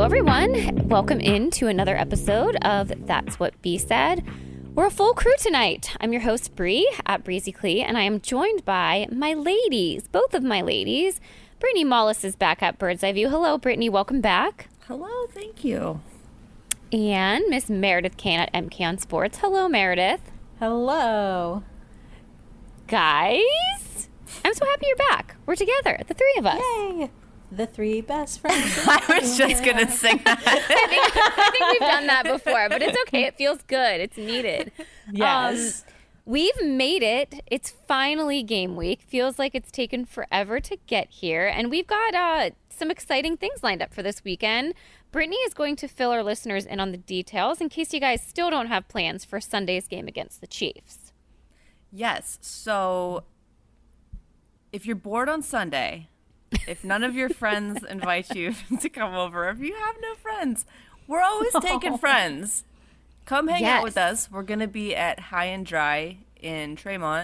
everyone. Welcome into another episode of That's What Bea Said. We're a full crew tonight. I'm your host, Bree, at Breezy Clee, and I am joined by my ladies, both of my ladies. Brittany Mollis is back at Bird's Eye View. Hello, Brittany. Welcome back. Hello. Thank you. And Miss Meredith Kane at MK on Sports. Hello, Meredith. Hello. Guys, I'm so happy you're back. We're together, the three of us. Yay. The three best friends. I was just going to sing that. I think we've done that before, but it's okay. It feels good. It's needed. Yes. We've made it. It's finally game week. Feels like it's taken forever to get here. And we've got some exciting things lined up for this weekend. Brittany is going to fill our listeners in on the details in case you guys still don't have plans for Sunday's game against the Chiefs. Yes. So if you're bored on Sunday, if none of your friends invite you to come over, if you have no friends, we're always taking friends. Come hang out with us. We're going to be at High and Dry in Tremont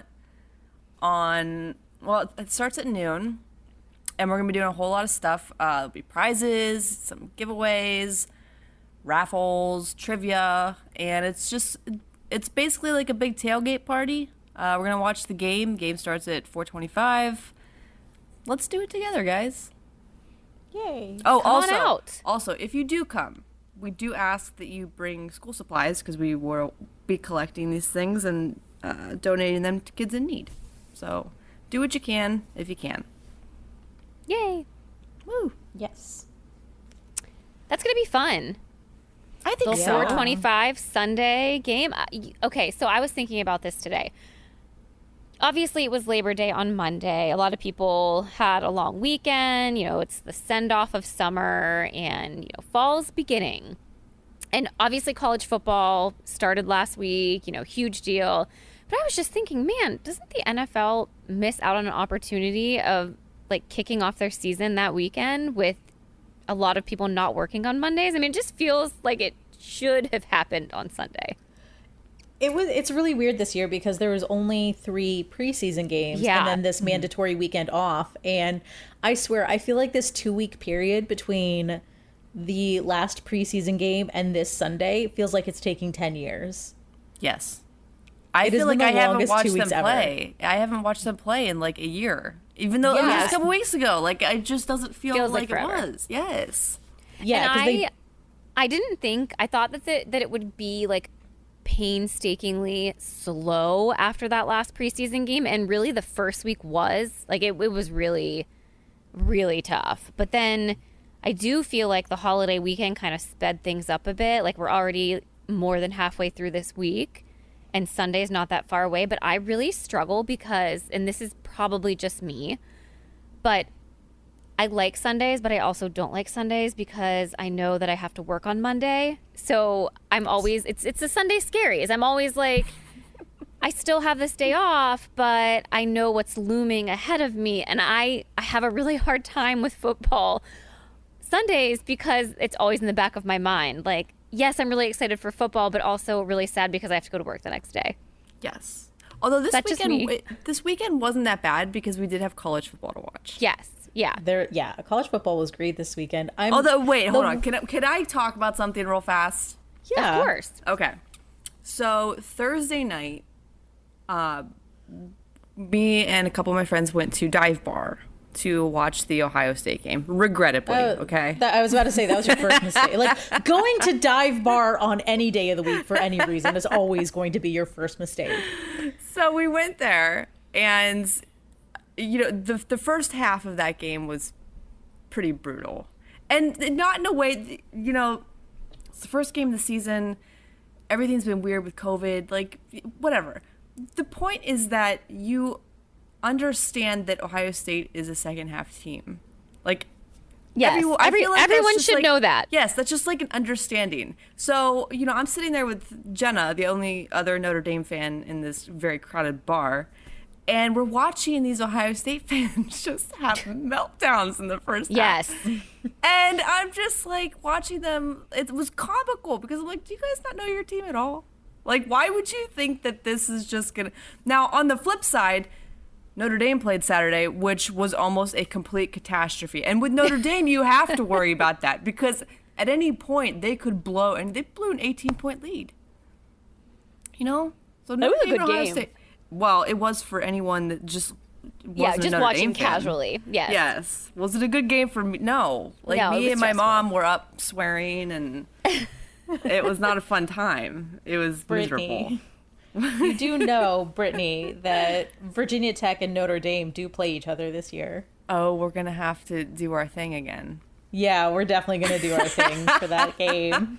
it starts at noon, and we're going to be doing a whole lot of stuff. There'll be prizes, some giveaways, raffles, trivia, and it's basically like a big tailgate party. We're going to watch the game. Game starts at 4:25. Let's do it together, guys. Yay. Oh, Come on out. Also, if you do come, we do ask that you bring school supplies because we will be collecting these things and donating them to kids in need. So do what you can if you can. Yay. Woo. Yes. That's going to be fun. I think The so. 4:25 Sunday game. Okay, so I was thinking about this today. Obviously, it was Labor Day on Monday. A lot of people had a long weekend. You know, it's the send-off of summer and, fall's beginning. And obviously, college football started last week, huge deal. But I was just thinking, man, doesn't the NFL miss out on an opportunity of, kicking off their season that weekend with a lot of people not working on Mondays? I mean, it just feels like it should have happened on Sunday. It's really weird this year because there was only 3 preseason games and then this mandatory weekend off. And I swear, I feel like this 2-week period between the last preseason game and this Sunday feels like it's taking 10 years. Yes. I feel like I haven't watched them play. Ever. I haven't watched them play in a year. Even though it was a couple weeks ago. It just doesn't feel like it was. Yes. Yeah. And I thought that it would be painstakingly slow after that last preseason game, and really the first week was it was really, really tough. But then I do feel like the holiday weekend kind of sped things up a bit. We're already more than halfway through this week and Sunday's not that far away, but I really struggle because, and this is probably just me, but I like Sundays, but I also don't like Sundays because I know that I have to work on Monday. So I'm always, it's the Sunday scaries. I'm always I still have this day off, but I know what's looming ahead of me. And I have a really hard time with football Sundays because it's always in the back of my mind. Yes, I'm really excited for football, but also really sad because I have to go to work the next day. Yes. Although this weekend wasn't that bad because we did have college football to watch. Yes. Yeah. College football was great this weekend. Hold on. Can I talk about something real fast? Yeah. Of course. Okay. So Thursday night, me and a couple of my friends went to Dive Bar to watch the Ohio State game. Regrettably, okay? I was about to say, that was your first mistake. Going to Dive Bar on any day of the week for any reason is always going to be your first mistake. So we went there, and the first half of that game was pretty brutal. And not in a way, it's the first game of the season. Everything's been weird with COVID, whatever. The point is that you understand that Ohio State is a second half team. Yes, everyone should know that. Yes, that's just an understanding. So, I'm sitting there with Jenna, the only other Notre Dame fan in this very crowded bar, and we're watching these Ohio State fans just have meltdowns in the first half. Yes. And I'm just watching them. It was comical because I'm do you guys not know your team at all? Why would you think that this is just going to... Now, on the flip side, Notre Dame played Saturday, which was almost a complete catastrophe. And with Notre Dame, you have to worry about that because at any point they could blow, and they blew an 18-point lead. You know, so that was a good game. State, well, it was for anyone that just wasn't just Notre watching Dame fan. Casually. Yes. Was it a good game for me? No, me and my mom were up swearing, and it was not a fun time. It was miserable. You do know, Brittany, that Virginia Tech and Notre Dame do play each other this year. Oh, we're gonna have to do our thing again. Yeah, we're definitely gonna do our thing for that game.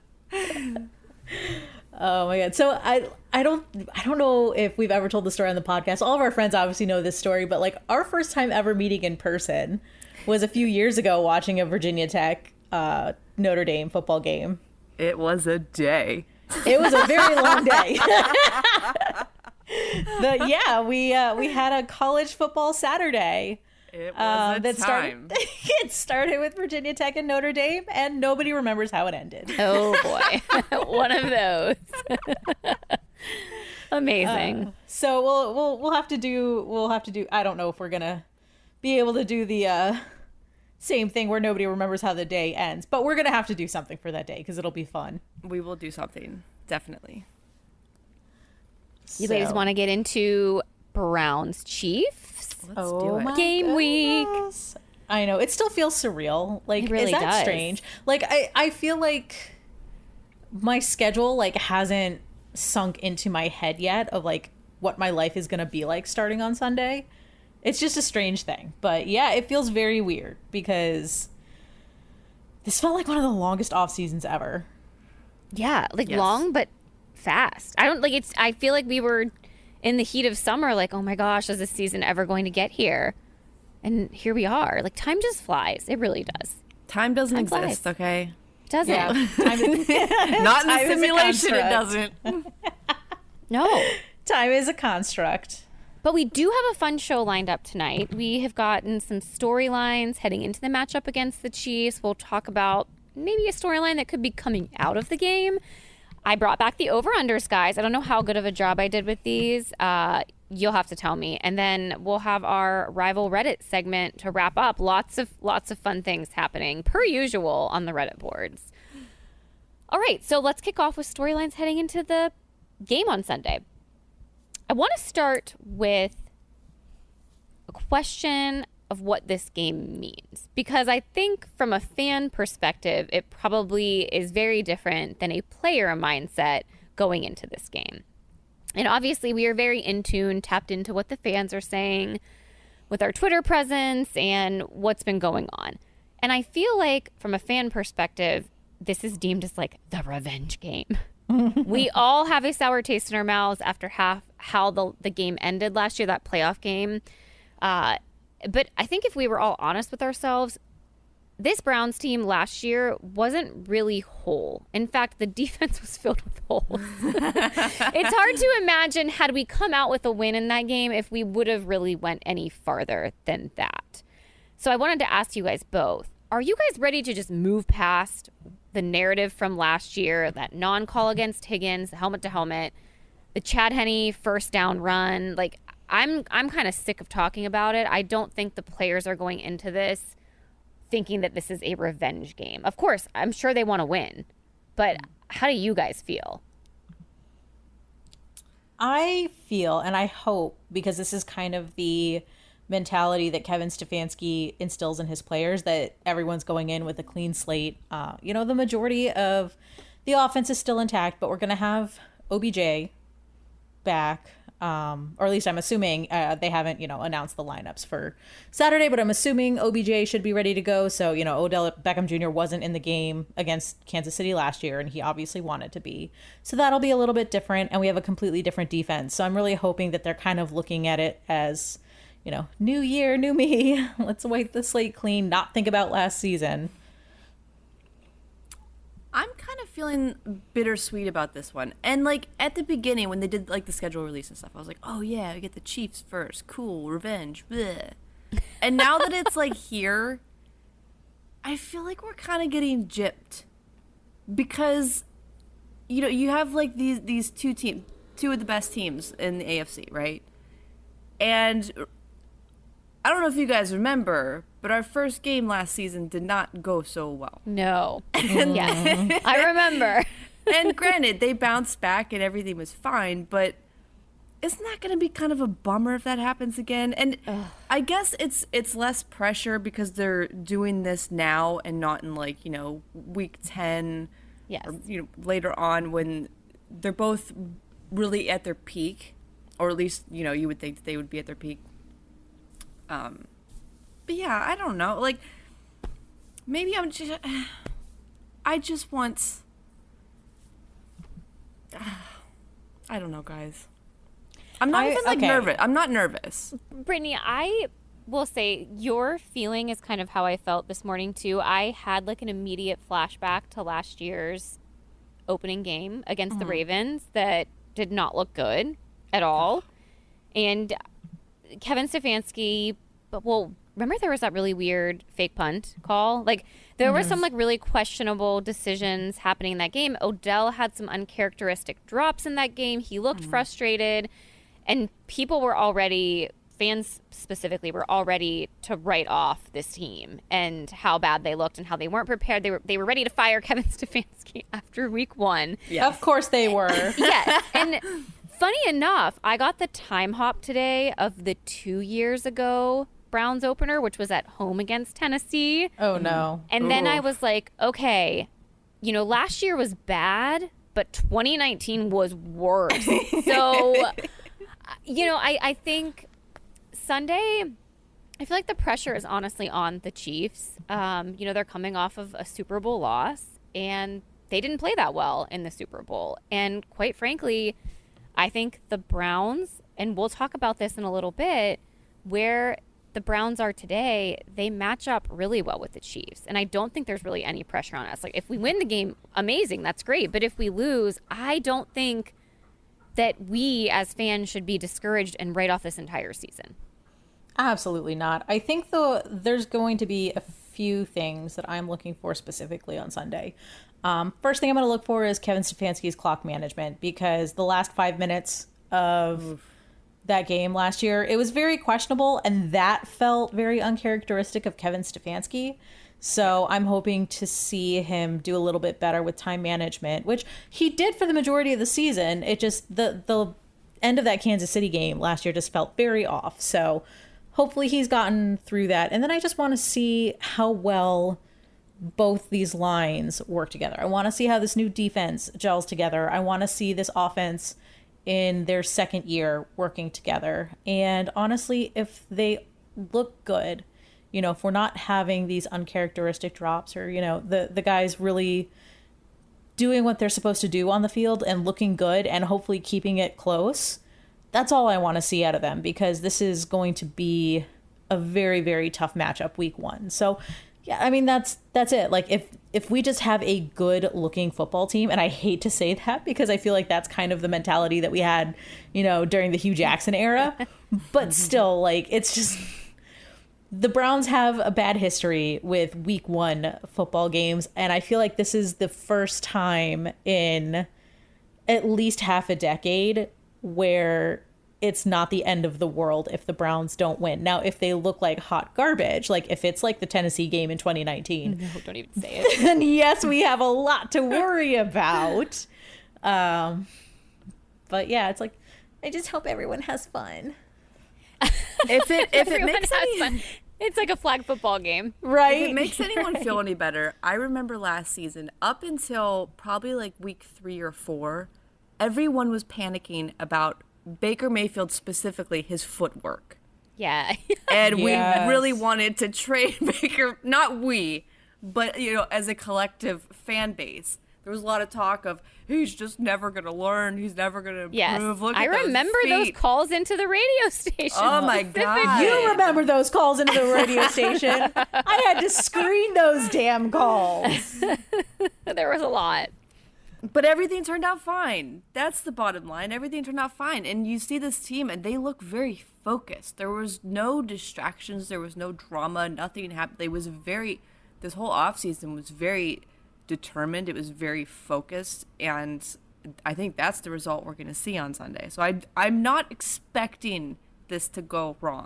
Oh my god! So I don't know if we've ever told the story on the podcast. All of our friends obviously know this story, but like our first time ever meeting in person was a few years ago, watching a Virginia Tech Notre Dame football game. It was a day. It was a very long day. But yeah, we had a college football Saturday. It was a time. It started with Virginia Tech and Notre Dame, and nobody remembers how it ended. Oh boy, one of those. Amazing. So we'll have to do. I don't know if we're gonna be able to do the same thing where nobody remembers how the day ends, but we're gonna have to do something for that day because it'll be fun. We will do something, definitely. You ladies want to get into Browns Chiefs? Let's do it. Game week. I know. It still feels surreal. Like, it really is that does. strange? Like, I feel like my schedule, like, hasn't sunk into my head yet of, like, what my life is going to be like starting on Sunday. It's just a strange thing. But, yeah, it feels very weird because this felt like one of the longest off seasons ever. Yeah, like long but fast. I feel like we were in the heat of summer, like, oh my gosh, is this season ever going to get here? And here we are. Like, time just flies. It really does. Time doesn't exist, okay? It doesn't. Yeah. Not in the simulation, it doesn't. No. Time is a construct. But we do have a fun show lined up tonight. We have gotten some storylines heading into the matchup against the Chiefs. We'll talk about maybe a storyline that could be coming out of the game. I brought back the over-unders, guys. I don't know how good of a job I did with these. You'll have to tell me. And then we'll have our rival Reddit segment to wrap up. Lots of fun things happening, per usual, on the Reddit boards. All right, so let's kick off with storylines heading into the game on Sunday. I want to start with a question of what this game means, because I think from a fan perspective, it probably is very different than a player mindset going into this game. And obviously we are very in tune, tapped into what the fans are saying with our Twitter presence and what's been going on. And I feel like from a fan perspective, this is deemed as like the revenge game. We all have a sour taste in our mouths after how the game ended last year, that playoff game. But I think if we were all honest with ourselves, this Browns team last year wasn't really whole. In fact, the defense was filled with holes. It's hard to imagine had we come out with a win in that game if we would have really went any farther than that. So I wanted to ask you guys both, are you guys ready to just move past the narrative from last year, that non-call against Higgins, the helmet to helmet, the Chad Henne first down run? Like, I'm kind of sick of talking about it. I don't think the players are going into this thinking that this is a revenge game. Of course, I'm sure they want to win, but how do you guys feel? I feel, and I hope, because this is kind of the mentality that Kevin Stefanski instills in his players, that everyone's going in with a clean slate. The majority of the offense is still intact, but we're going to have OBJ back. Or at least I'm assuming they haven't, announced the lineups for Saturday, but I'm assuming OBJ should be ready to go. So, Odell Beckham Jr. wasn't in the game against Kansas City last year, and he obviously wanted to be. So that'll be a little bit different, and we have a completely different defense. So I'm really hoping that they're kind of looking at it as, new year, new me. Let's wipe the slate clean, not think about last season. I'm kind of feeling bittersweet about this one. And, like, at the beginning, when they did, like, the schedule release and stuff, I was like, oh, yeah, we get the Chiefs first. Cool, revenge. Bleh. And now that it's, like, here, I feel like we're kind of getting gypped. Because, you have, like, these two of the best teams in the AFC, right? And I don't know if you guys remember, but our first game last season did not go so well. No. Yes, I remember. And granted, they bounced back and everything was fine, but isn't that going to be kind of a bummer if that happens again? And I guess it's less pressure because they're doing this now and not in like, week 10 or, later on when they're both really at their peak, or at least, you would think that they would be at their peak. But yeah, I don't know. Like, maybe I just want, I don't know, guys. I'm not even nervous. I'm not nervous. Brittany, I will say your feeling is kind of how I felt this morning too. I had like an immediate flashback to last year's opening game against the Ravens that did not look good at all. And Kevin Stefanski, remember there was that really weird fake punt call? Like there were some like really questionable decisions happening in that game. Odell had some uncharacteristic drops in that game. He looked frustrated. And people were already, fans specifically, were already to write off this team and how bad they looked and how they weren't prepared. They were ready to fire Kevin Stefanski after week 1. Yes. Of course they were. Yes. And funny enough, I got the time hop today of the 2 years ago Browns opener, which was at home against Tennessee. Oh, no. And then I was like, okay, last year was bad, but 2019 was worse. So... I think Sunday, I feel like the pressure is honestly on the Chiefs. They're coming off of a Super Bowl loss, and they didn't play that well in the Super Bowl. And quite frankly, I think the Browns, and we'll talk about this in a little bit, where the Browns are today, they match up really well with the Chiefs. And I don't think there's really any pressure on us. Like, if we win the game, amazing, that's great. But if we lose, I don't think that we as fans should be discouraged and write off this entire season. Absolutely not. I think, though, there's going to be a few things that I'm looking for specifically on Sunday. First thing I'm going to look for is Kevin Stefanski's clock management, because the last 5 minutes of that game last year, it was very questionable, and that felt very uncharacteristic of Kevin Stefanski. So I'm hoping to see him do a little bit better with time management, which he did for the majority of the season. It just, the end of that Kansas City game last year just felt very off. So hopefully he's gotten through that. And then I just want to see how well both these lines work together. I want to see how this new defense gels together. I want to see this offense in their second year working together. And honestly, if they look good, if we're not having these uncharacteristic drops, or, the guys really doing what they're supposed to do on the field and looking good and hopefully keeping it close, that's all I want to see out of them, because this is going to be a very, very tough matchup week 1. So, yeah, I mean, that's it. Like, if we just have a good looking football team, and I hate to say that because I feel like that's kind of the mentality that we had, during the Hugh Jackson era, but still, like, it's just... The Browns have a bad history with week 1 football games, and I feel like this is the first time in at least half a decade where it's not the end of the world if the Browns don't win. Now, if they look like hot garbage, like if it's like the Tennessee game in 2019, no, don't even say it. Then yes, we have a lot to worry about. But yeah, it's like, I just hope everyone has fun. If it makes fun. It's like a flag football game. Right. If it makes anyone feel any better, I remember last season, up until probably like week 3 or 4, everyone was panicking about Baker Mayfield, specifically his footwork. Yeah. And we really wanted to trade Baker, not we, but, as a collective fan base. There was a lot of talk of, he's just never going to learn. He's never going to improve. Yes. Look at I remember those calls into the radio station. Oh, my God. You remember those calls into the radio station. I had to screen those damn calls. There was a lot. But everything turned out fine. That's the bottom line. Everything turned out fine. And you see this team, and they look very focused. There was no distractions. There was no drama. Nothing happened. This whole offseason was very determined. It was very focused, and I think that's the result we're going to see on Sunday. So I'm not expecting this to go wrong.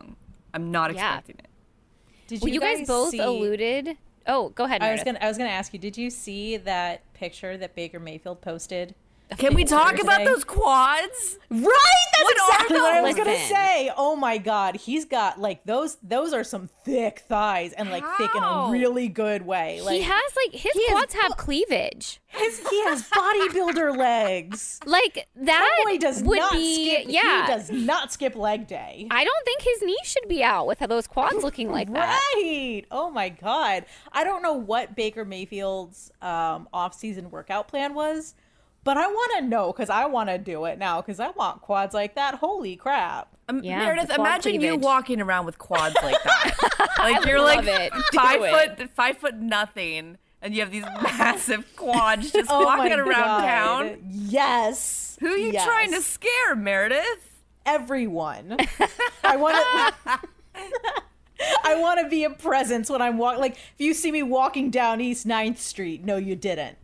I'm not expecting it. Did you guys both alluded? Oh, go ahead, Meredith. I was gonna ask you. Did you see that picture that Baker Mayfield posted? Can we talk about those quads? Right, that's exactly what I was gonna Listen. say. Oh my god, he's got like those are some thick thighs and like thick in a really good way. Like He has his quads have cleavage. he has bodybuilder legs. Like that Boy does would not be skip. yeah. He does not skip leg day. I don't think his knee should be out with those quads looking like that. Right. Oh my god. I don't know what Baker Mayfield's off-season workout plan was, but I want to know because I want to do it now because I want quads like that. Holy crap. Yeah, Meredith, the quad imagine you cleavage. walking around with quads like that. Like you're love like it. Do 5 foot nothing, and you have these massive quads just Oh walking my around God. town. Yes. Who are you Yes. trying to scare, Meredith? Everyone. I want to. I want to be a presence when I'm walking. Like, if you see me walking down East 9th Street, no, you didn't.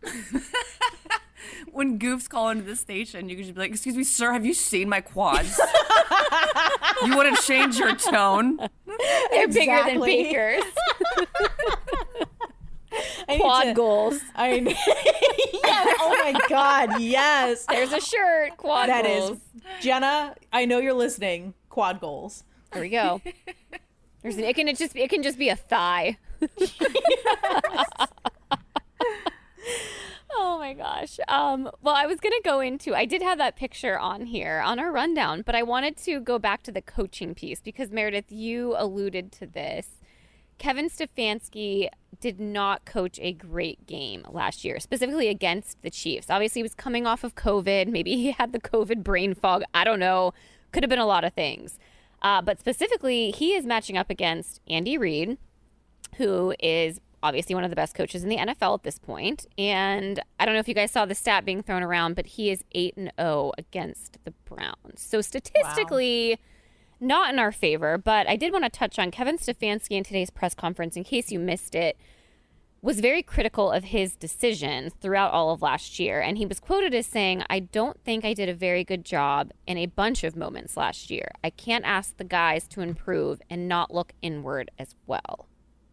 When Goofs call into the station, you can just be like, "Excuse me, sir, have you seen my quads? You want to change your tone?" They're bigger than Exactly. Baker's. I need Quad to- goals. Yes. Oh my God. Yes. There's a shirt. Quad That goals. is Jenna. I know you're listening. Quad goals. There we go. It can just be a thigh. Oh my gosh. Well, I was going to go into, I did have that picture on here on our rundown, but I wanted to go back to the coaching piece because Meredith, you alluded to this. Kevin Stefanski did not coach a great game last year, specifically against the Chiefs. Obviously, he was coming off of COVID. Maybe he had the COVID brain fog. I don't know. Could have been a lot of things. But specifically, he is matching up against Andy Reid, who is obviously one of the best coaches in the NFL at this point. And I don't know if you guys saw the stat being thrown around, but he is 8-0 against the Browns. So statistically, not in our favor. But I did want to touch on Kevin Stefanski in today's press conference, in case you missed it, was very critical of his decisions throughout all of last year. And he was quoted as saying, "I don't think I did a very good job in a bunch of moments last year. I can't ask the guys to improve and not look inward as well."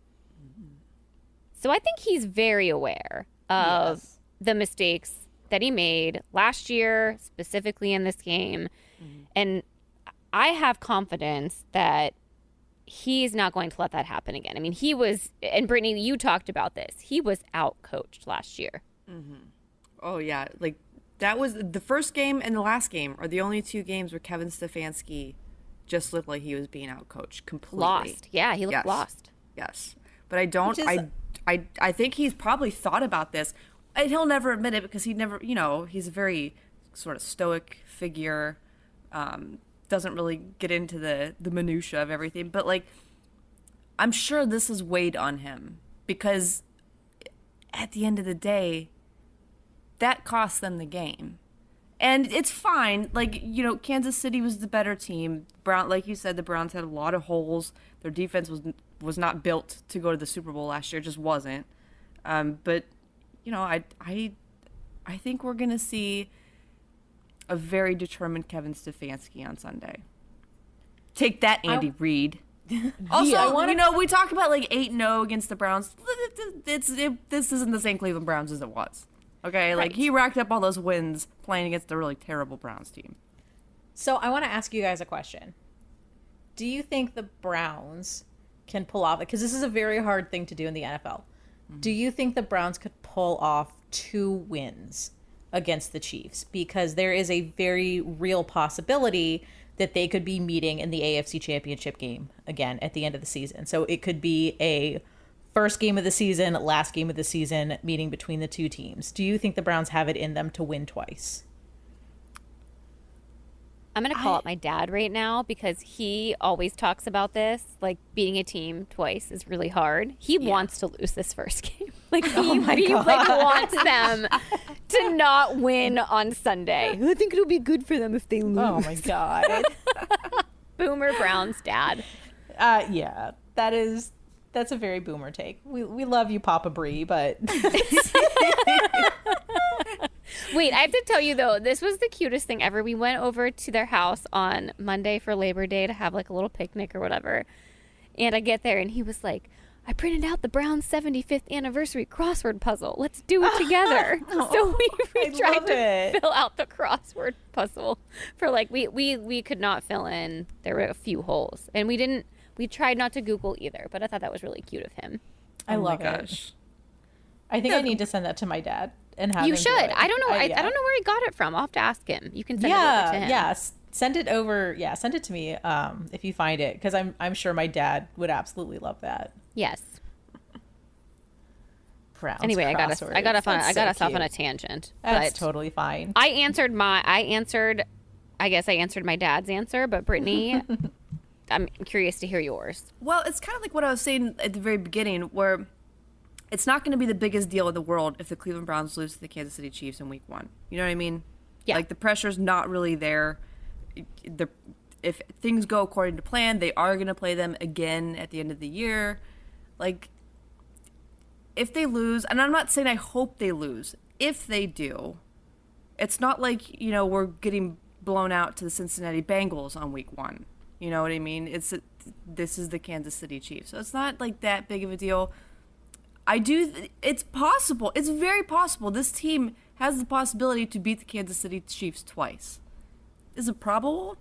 So I think he's very aware of the mistakes that he made last year, specifically in this game. And I have confidence that he's not going to let that happen again. I mean, he was, and Brittany, you talked about this, he was out-coached last year. Oh yeah, like that was the first game and the last game are the only two games where Kevin Stefanski just looked like he was being outcoached completely. Lost. Yeah, he looked Yes. lost. Yes, but I don't. Which is- I think he's probably thought about this, and he'll never admit it because he never. You know, he's a very sort of stoic figure. Doesn't really get into the minutia of everything, but like, I'm sure this has weighed on him because at the end of the day, that cost them the game. And it's fine. Like, you know, Kansas City was the better team. Like you said, the Browns had a lot of holes. Their defense was not built to go to the Super Bowl last year. It just wasn't. But, you know, I think we're going to see a very determined Kevin Stefanski on Sunday. Take that, Andy Reid. Also, you know, we talk about like 8-0 against the Browns. This isn't the same Cleveland Browns as it was. Okay, like he racked up all those wins playing against a really terrible Browns team. So I want to ask you guys a question. Do you think the Browns can pull off, because this is a very hard thing to do in the NFL. Do you think the Browns could pull off 2 wins against the Chiefs? Because there is a very real possibility that they could be meeting in the AFC Championship game again at the end of the season. So it could be a first game of the season, last game of the season meeting between the two teams. Do you think the Browns have it in them to win twice? I'm going to call out my dad right now because he always talks about this. Like, beating a team twice is really hard. He wants to lose this first game. Like, he like, wants them to not win on Sunday. I think it'll be good for them if they lose. Oh, my God. Boomer Brown's dad. Yeah, that's a very boomer take. We love you, Papa Bree, but Wait, I have to tell you, though, this was the cutest thing ever. We went over to their house on Monday for Labor Day to have like a little picnic or whatever. And I get there and he was like, I printed out the Browns 75th anniversary crossword puzzle. Let's do it together. So we tried to fill out the crossword puzzle for like, we could not fill in. There were a few holes. And we tried not to Google either, but I thought that was really cute of him. I love it. I think I need to send that to my dad and have you him should. do it. I don't know. I don't know where he got it from. I'll have to ask him. You can send it over to him. Yeah, send it over. Yeah, send it to me if you find it, because I'm sure my dad would absolutely love that. Yes. Browns anyway, I got us off on a tangent. That's totally fine. I answered my dad's answer, but Brittany, I'm curious to hear yours. Well, it's kind of like what I was saying at the very beginning, where it's not going to be the biggest deal in the world if the Cleveland Browns lose to the Kansas City Chiefs in week 1. You know what I mean? Yeah. Like, the pressure's not really there. If things go according to plan, they are going to play them again at the end of the year. Like, if they lose, and I'm not saying I hope they lose, if they do, it's not like, we're getting blown out to the Cincinnati Bengals on week 1. You know what I mean? This is the Kansas City Chiefs. So it's not like that big of a deal. It's possible. It's very possible. This team has the possibility to beat the Kansas City Chiefs twice. Is it probable?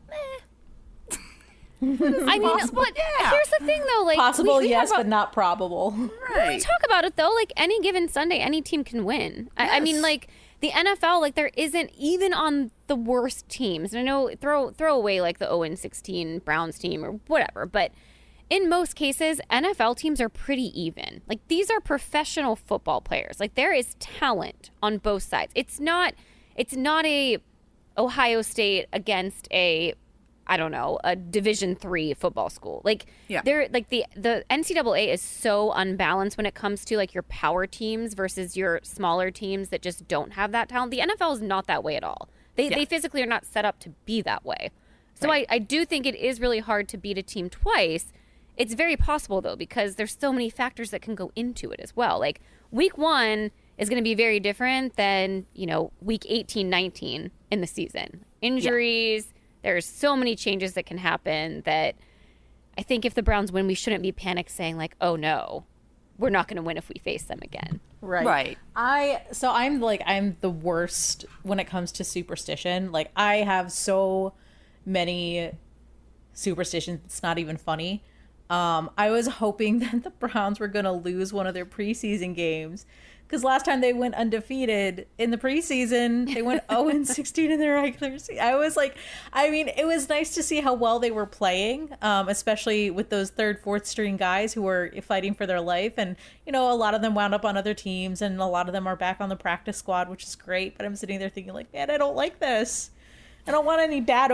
I mean, but here's the thing, though. Like, possible, yes, but not probable. Right. When we talk about it, though, like, any given Sunday, any team can win. Yes. I mean, like, the NFL, like, there isn't, even on the worst teams, and I know, throw away, like, the 0-16 Browns team or whatever, but in most cases, NFL teams are pretty even. Like, these are professional football players. Like, there is talent on both sides. It's not a Ohio State against a Division III football school. Like, they're like the NCAA is so unbalanced when it comes to like your power teams versus your smaller teams that just don't have that talent. The NFL is not that way at all. They physically are not set up to be that way. So right. I do think it is really hard to beat a team twice. It's very possible, though, because there's so many factors that can go into it as well. Like, week 1 is going to be very different than, week 18, 19 in the season. Injuries, there's so many changes that can happen that I think if the Browns win, we shouldn't be panic saying, like, oh, no, we're not going to win if we face them again. Right. I'm the worst when it comes to superstition. Like, I have so many superstitions, it's not even funny. I was hoping that the Browns were going to lose one of their preseason games, because last time they went undefeated in the preseason, they went 0-16 in their regular season. I was like, it was nice to see how well they were playing, especially with those third, fourth string guys who were fighting for their life. And, a lot of them wound up on other teams, and a lot of them are back on the practice squad, which is great. But I'm sitting there thinking, like, man, I don't like this. I don't want any bad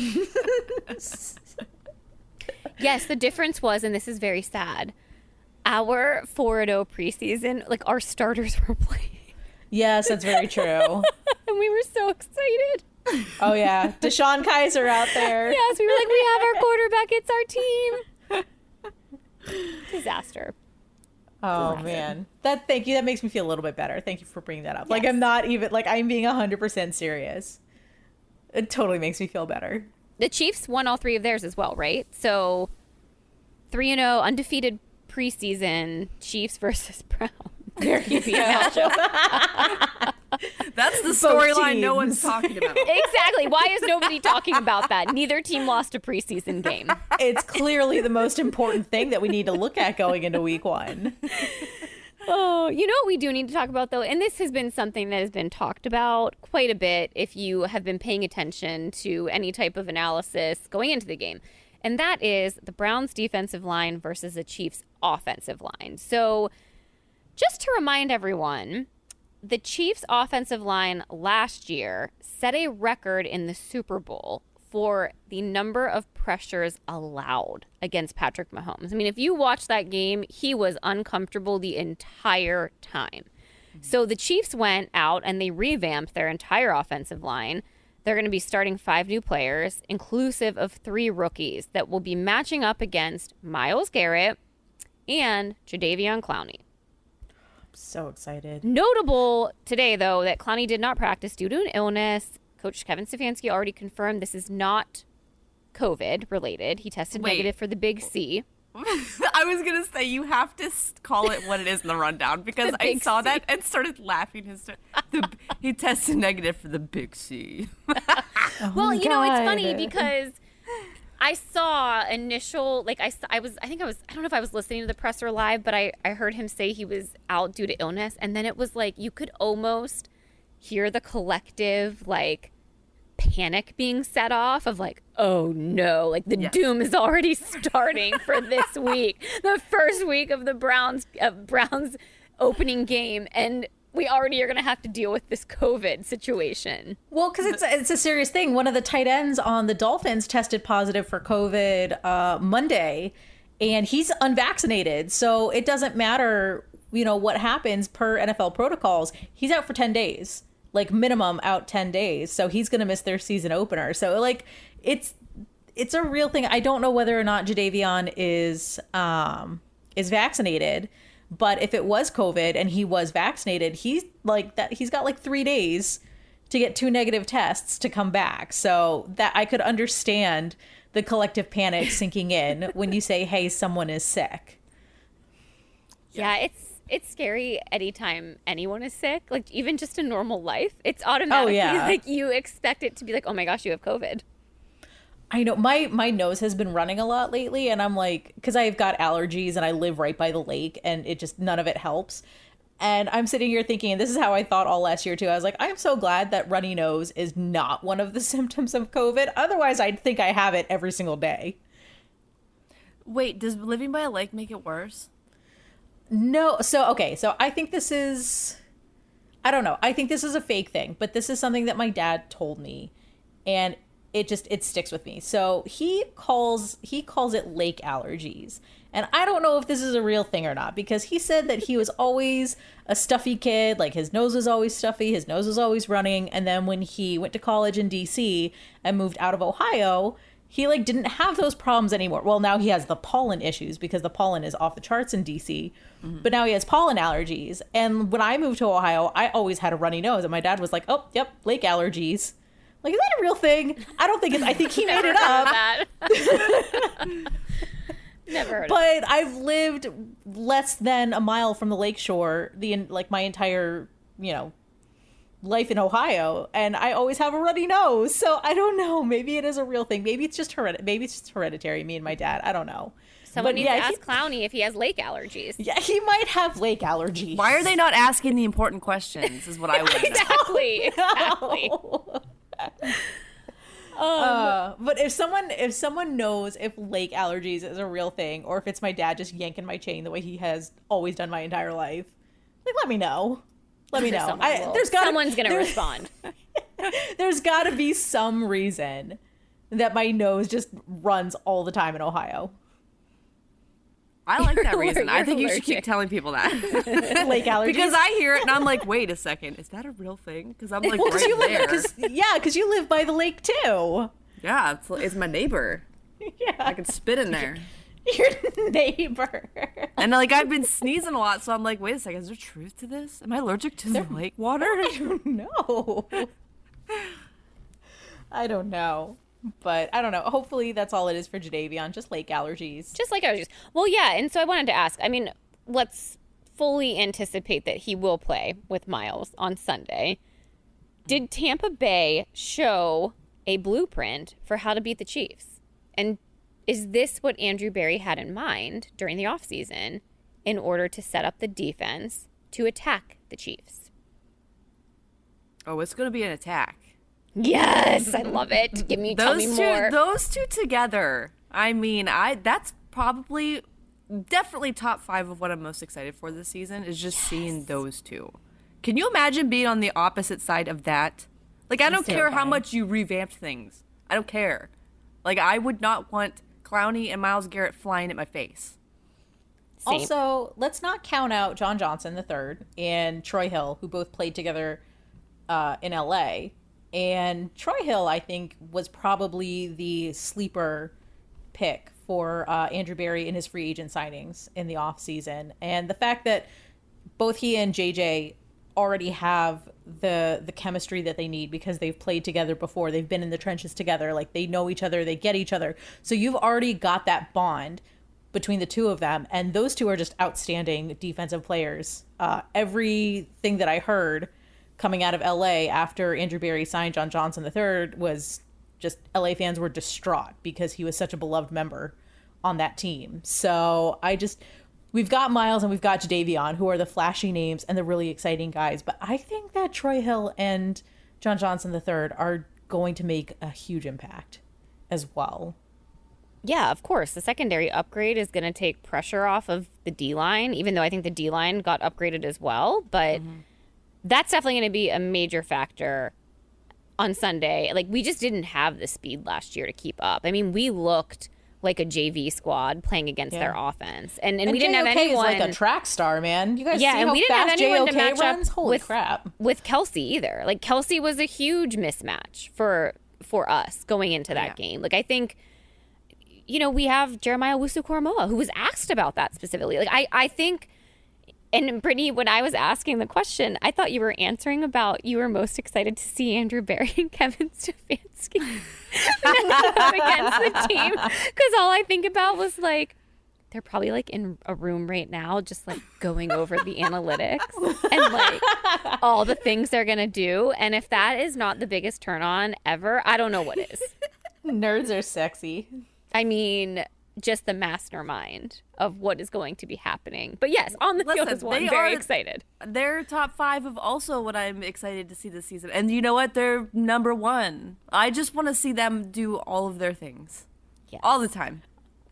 omens. Yes, the difference was, and this is very sad, our 4-0 preseason, like, our starters were playing. Yes, that's very true. And we were so excited. Oh, yeah. Deshaun Kaiser out there. Yes, we were like, we have our quarterback. It's our team. Disaster. Oh, man. Thank you. That makes me feel a little bit better. Thank you for bringing that up. Yes. Like, I'm not even, like, I'm being 100% serious. It totally makes me feel better. The Chiefs won all 3 of theirs as well, right? So 3-0, undefeated preseason, Chiefs versus Browns. There you go. That's the storyline no one's talking about. Exactly. Why is nobody talking about that? Neither team lost a preseason game. It's clearly the most important thing that we need to look at going into week 1. Oh, you know what we do need to talk about, though? And this has been something that has been talked about quite a bit if you have been paying attention to any type of analysis going into the game. And that is the Browns' defensive line versus the Chiefs' offensive line. So just to remind everyone, the Chiefs' offensive line last year set a record in the Super Bowl for the number of pressures allowed against Patrick Mahomes. I mean, if you watch that game, he was uncomfortable the entire time. So the Chiefs went out and they revamped their entire offensive line. They're going to be starting 5 new players, inclusive of 3 rookies that will be matching up against Myles Garrett and Jadeveon Clowney. So excited. Notable today, though, that Clowney did not practice due to an illness. Coach Kevin Stefanski already confirmed this is not COVID related. He tested negative for the Big C. I was going to say, you have to call it what it is in the rundown, because I saw that and started laughing. He tested negative for the Big C. Well, you know, it's funny because I saw initial, like I don't know if I was listening to the presser live, but I heard him say he was out due to illness. And then it was like, you could almost hear the collective, like, panic being set off of like, oh no, like the doom is already starting for this week, the first week of the Browns opening game, and we already are going to have to deal with this COVID situation. Well, because it's a serious thing. One of the tight ends on the Dolphins tested positive for COVID Monday, and he's unvaccinated, so it doesn't matter, you know, what happens per NFL protocols. He's out for 10 days. Like minimum out 10 days. So he's going to miss their season opener. So like it's a real thing. I don't know whether or not Jadeveon is vaccinated, but if it was COVID and he was vaccinated, he's got like 3 days to get 2 negative tests to come back. So that I could understand the collective panic sinking in when you say, hey, someone is sick. Yeah, it's scary anytime anyone is sick, like even just in normal life. It's automatically like you expect it to be like, oh my gosh, you have COVID. I know my nose has been running a lot lately, and I'm like, because I've got allergies and I live right by the lake, and it just, none of it helps. And I'm sitting here thinking, and this is how I thought all last year too. I was like, I'm so glad that runny nose is not one of the symptoms of COVID. Otherwise, I'd think I have it every single day. Wait, does living by a lake make it worse? No. So I think this is, I don't know. I think this is a fake thing, but this is something that my dad told me, and it sticks with me. So he calls it lake allergies. And I don't know if this is a real thing or not, because he said that he was always a stuffy kid. Like his nose was always stuffy. His nose was always running. And then when he went to college in DC and moved out of Ohio, he like didn't have those problems anymore. Well, now he has the pollen issues because the pollen is off the charts in DC, but now he has pollen allergies. And when I moved to Ohio, I always had a runny nose, and my dad was like, oh, yep, lake allergies. Like, is that a real thing? I don't think I think he made it up. Never heard of But I've lived less than a mile from the lakeshore my entire, you know, life in Ohio, and I always have a runny nose. So I don't know. Maybe it is a real thing. Maybe it's just hereditary. Me and my dad. I don't know. Someone needs to ask Clowney if he has lake allergies. Yeah, he might have lake allergies. Why are they not asking the important questions? Is what I want to know. Exactly. But if someone knows if lake allergies is a real thing, or if it's my dad just yanking my chain the way he has always done my entire life, like, let me know. Let me know. Someone's going to respond. There's got to be some reason that my nose just runs all the time in Ohio. I like that reason. I think you should keep telling people that. Lake allergies. Because I hear it and I'm like, wait a second, is that a real thing? Because I'm like, because you live by the lake too. Yeah, it's my neighbor. Yeah, I can spit in there. Your neighbor. And like I've been sneezing a lot, so I'm like, wait a second, is there truth to this? Am I allergic to the lake water? I don't know. I don't know. But I don't know. Hopefully that's all it is for Jadeveon, just lake allergies. Just lake allergies. Well, yeah, and so I wanted to ask, I mean, let's fully anticipate that he will play with Miles on Sunday. Did Tampa Bay show a blueprint for how to beat the Chiefs? And is this what Andrew Berry had in mind during the offseason in order to set up the defense to attack the Chiefs? Oh, it's going to be an attack. Yes, I love it. Tell me more. Those two together. I mean, that's probably definitely top 5 of what I'm most excited for this season is just seeing those two. Can you imagine being on the opposite side of that? Like, I don't care how much you revamped things. I don't care. Like, I would not want Clowney and Myles Garrett flying at my face. Same. Also, let's not count out John Johnson III and Troy Hill, who both played together in LA. And Troy Hill, I think, was probably the sleeper pick for Andrew Berry in his free agent signings in the offseason. And the fact that both he and JJ already have the chemistry that they need because they've played together before. They've been in the trenches together. Like, they know each other, they get each other. So you've already got that bond between the two of them, and those two are just outstanding defensive players. Everything that I heard coming out of LA after Andrew Barry signed John Johnson III was just LA fans were distraught because he was such a beloved member on that team. So we've got Miles and we've got Jadeveon, who are the flashy names and the really exciting guys. But I think that Troy Hill and John Johnson III are going to make a huge impact as well. Yeah, of course. The secondary upgrade is going to take pressure off of the D-line, even though I think the D-line got upgraded as well. But that's definitely going to be a major factor on Sunday. Like, we just didn't have the speed last year to keep up. I mean, we looked like a JV squad playing against their offense. And we didn't have anyone. Is like a track star, man. You guys see how we didn't have fast anyone JOK to match runs? up Holy crap. with Kelsey either. Like, Kelsey was a huge mismatch for us going into that game. Like, I think, we have Jeremiah Owusu-Koramoah, who was asked about that specifically. Like, I think, and Brittany, when I was asking the question, I thought you were answering about you were most excited to see Andrew Barry and Kevin Stefanski against the team. Because all I think about was, like, they're probably, like, in a room right now just, like, going over the analytics and, like, all the things they're going to do. And if that is not the biggest turn on ever, I don't know what is. Nerds are sexy. I mean, just the mastermind of what is going to be happening. But yes, on the field as well. I'm very excited. They're top 5 of also what I'm excited to see this season. And you know what? They're number 1. I just want to see them do all of their things. Yes. All the time.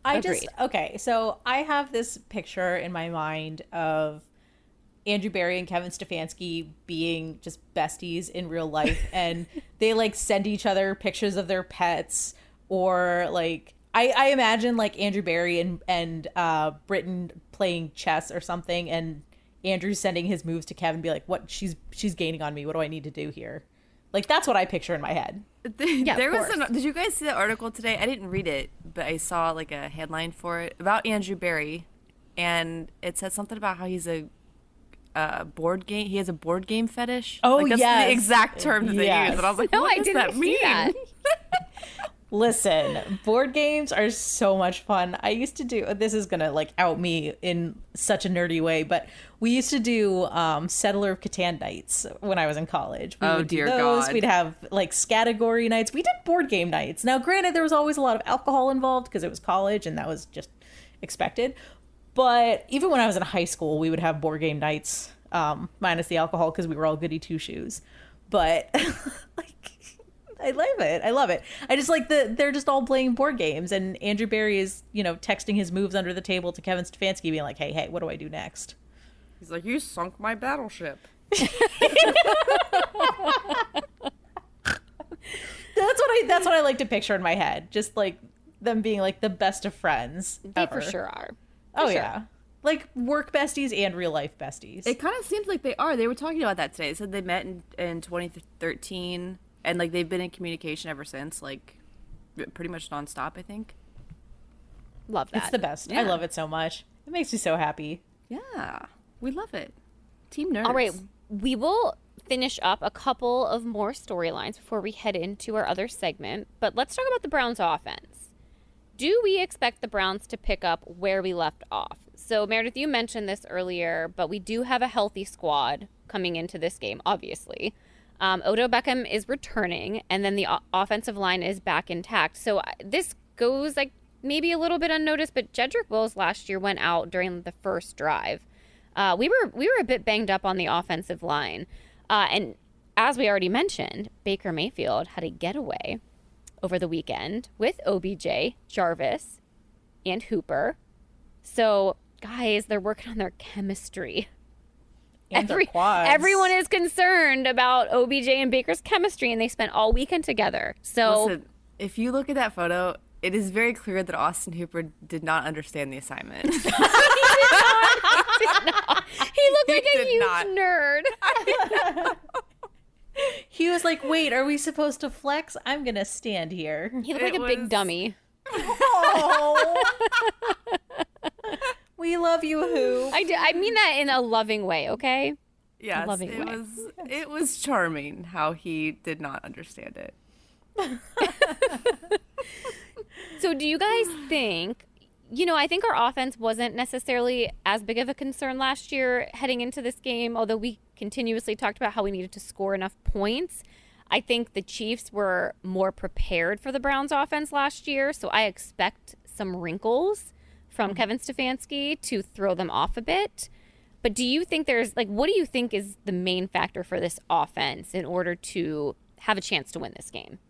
So I have this picture in my mind of Andrew Barry and Kevin Stefanski being just besties in real life. And they, like, send each other pictures of their pets, or, like, I imagine, like, Andrew Barry and Britton playing chess or something, and Andrew sending his moves to Kevin, be like, "What? She's gaining on me. What do I need to do here?" Like, that's what I picture in my head. Yeah, did you guys see the article today? I didn't read it, but I saw, like, a headline for it about Andrew Barry, and it said something about how he's a board game. He has a board game fetish. Oh, like, that's the exact term that they Yes. use. And I was like, what does that mean? That. Listen, board games are so much fun. I used to do, this is gonna, like, out me in such a nerdy way, but we used to do Settler of Catan nights when I was in college. We would do those. God. We'd have, like, Scattergory nights. We did board game nights. Now, granted, there was always a lot of alcohol involved because it was college and that was just expected. But even when I was in high school, we would have board game nights, minus the alcohol because we were all goody two-shoes. But, like, I love it. I just like they're just all playing board games, and Andrew Barry is, texting his moves under the table to Kevin Stefanski, being like, hey, what do I do next? He's like, you sunk my battleship. That's what I like to picture in my head. Just, like, them being, like, the best of friends. They for sure are. Yeah. Like, work besties and real life besties. It kind of seems like they are. They were talking about that today. They said they met in 2013. And, like, they've been in communication ever since, like, pretty much nonstop, I think. Love that. It's the best. Yeah. I love it so much. It makes me so happy. Yeah. We love it. Team nerds. All right. We will finish up a couple of more storylines before we head into our other segment. But let's talk about the Browns offense. Do we expect the Browns to pick up where we left off? So, Meredith, you mentioned this earlier, but we do have a healthy squad coming into this game, obviously. Odell Beckham is returning, and then the offensive line is back intact. So this goes, like, maybe a little bit unnoticed, but Jedrick Wills last year went out during the first drive. We were a bit banged up on the offensive line. And as we already mentioned, Baker Mayfield had a getaway over the weekend with OBJ, Jarvis, and Hooper. So, guys, they're working on their chemistry. Everyone is concerned about OBJ and Baker's chemistry, and they spent all weekend together. So, listen, if you look at that photo, it is very clear that Austin Hooper did not understand the assignment. He did not. He looked like a huge nerd. He was like, wait, are we supposed to flex? I'm going to stand here. He looked like a big dummy. Oh. We love you, Who. I mean that in a loving way, okay? Yes, a loving way. It was charming how he did not understand it. So do you guys think, I think our offense wasn't necessarily as big of a concern last year heading into this game, although we continuously talked about how we needed to score enough points. I think the Chiefs were more prepared for the Browns offense last year, so I expect some wrinkles from Kevin Stefanski to throw them off a bit. But do you think what do you think is the main factor for this offense in order to have a chance to win this game?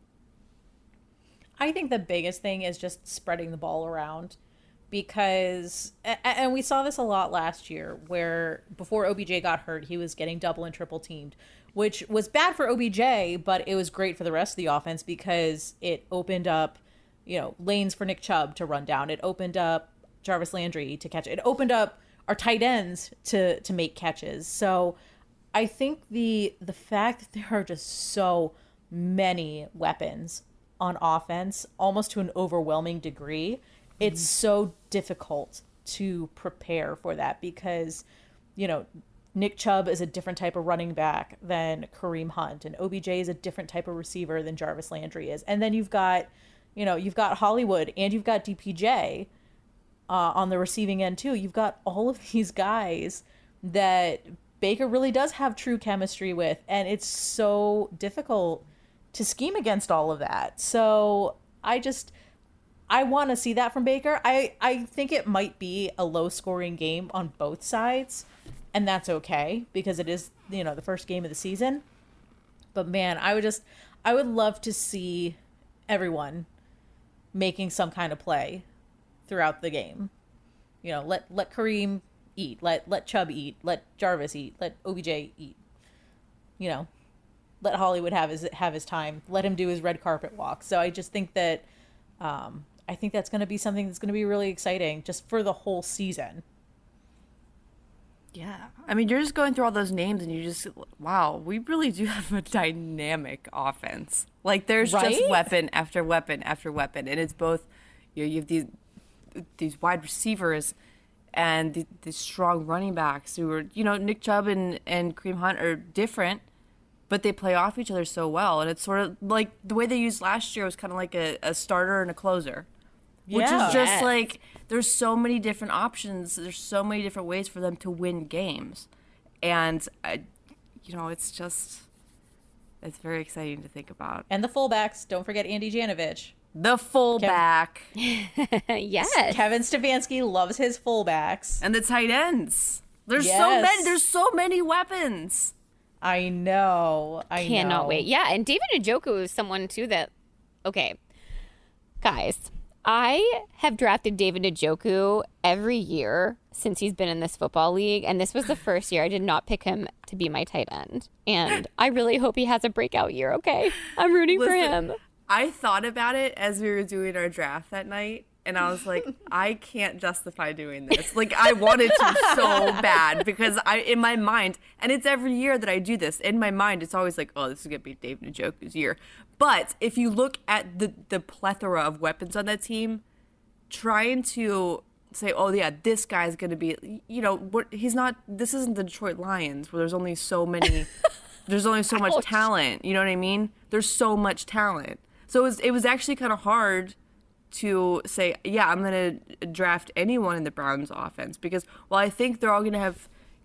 I think the biggest thing is just spreading the ball around, because, and we saw this a lot last year, where before OBJ got hurt, he was getting double and triple teamed, which was bad for OBJ, but it was great for the rest of the offense because it opened up, lanes for Nick Chubb to run down. It opened up Jarvis Landry to catch. It opened up our tight ends to make catches. So I think the fact that there are just so many weapons on offense, almost to an overwhelming degree, it's so difficult to prepare for that because, Nick Chubb is a different type of running back than Kareem Hunt, and OBJ is a different type of receiver than Jarvis Landry is. And then you've got Hollywood and you've got DPJ on the receiving end too. You've got all of these guys that Baker really does have true chemistry with, and it's so difficult to scheme against all of that. So I want to see that from Baker. I think it might be a low scoring game on both sides, and that's okay because it is, the first game of the season. But man, I would love to see everyone making some kind of play throughout the game. Let Kareem eat, let Chubb eat, let Jarvis eat, let OBJ eat. Let Hollywood have his time. Let him do his red carpet walk. So I just think that I think that's going to be something that's going to be really exciting just for the whole season. Yeah. I mean, you're just going through all those names and you just, wow, we really do have a dynamic offense. Like there's just weapon after weapon after weapon. And it's both, you have these wide receivers and these strong running backs who are, Nick Chubb and Kareem Hunt are different, but they play off each other so well. And it's sort of like the way they used last year was kind of like a starter and a closer. Which is just like, there's so many different options. There's so many different ways for them to win games. And, it's very exciting to think about. And the fullbacks, don't forget Andy Janovich. The fullback. Yes. Kevin Stefanski loves his fullbacks. And the tight ends. There's so many weapons. I know. Cannot wait. Yeah, and David Njoku is someone, too, that... Okay, guys... I have drafted David Njoku every year since he's been in this football league, and this was the first year I did not pick him to be my tight end. And I really hope he has a breakout year, okay? I'm rooting for him. I thought about it as we were doing our draft that night, and I was like, I can't justify doing this. Like, I wanted to so bad because in my mind, and it's every year that I do this, in my mind, it's always like, oh, this is going to be David Njoku's year. But if you look at the plethora of weapons on that team, trying to say, oh, yeah, this guy's going to be, he's not, this isn't the Detroit Lions where there's only so many, there's only so much talent. You know what I mean? There's so much talent. So it was actually kind of hard to say, yeah, I'm going to draft anyone in the Browns offense because while I think they're all going to have,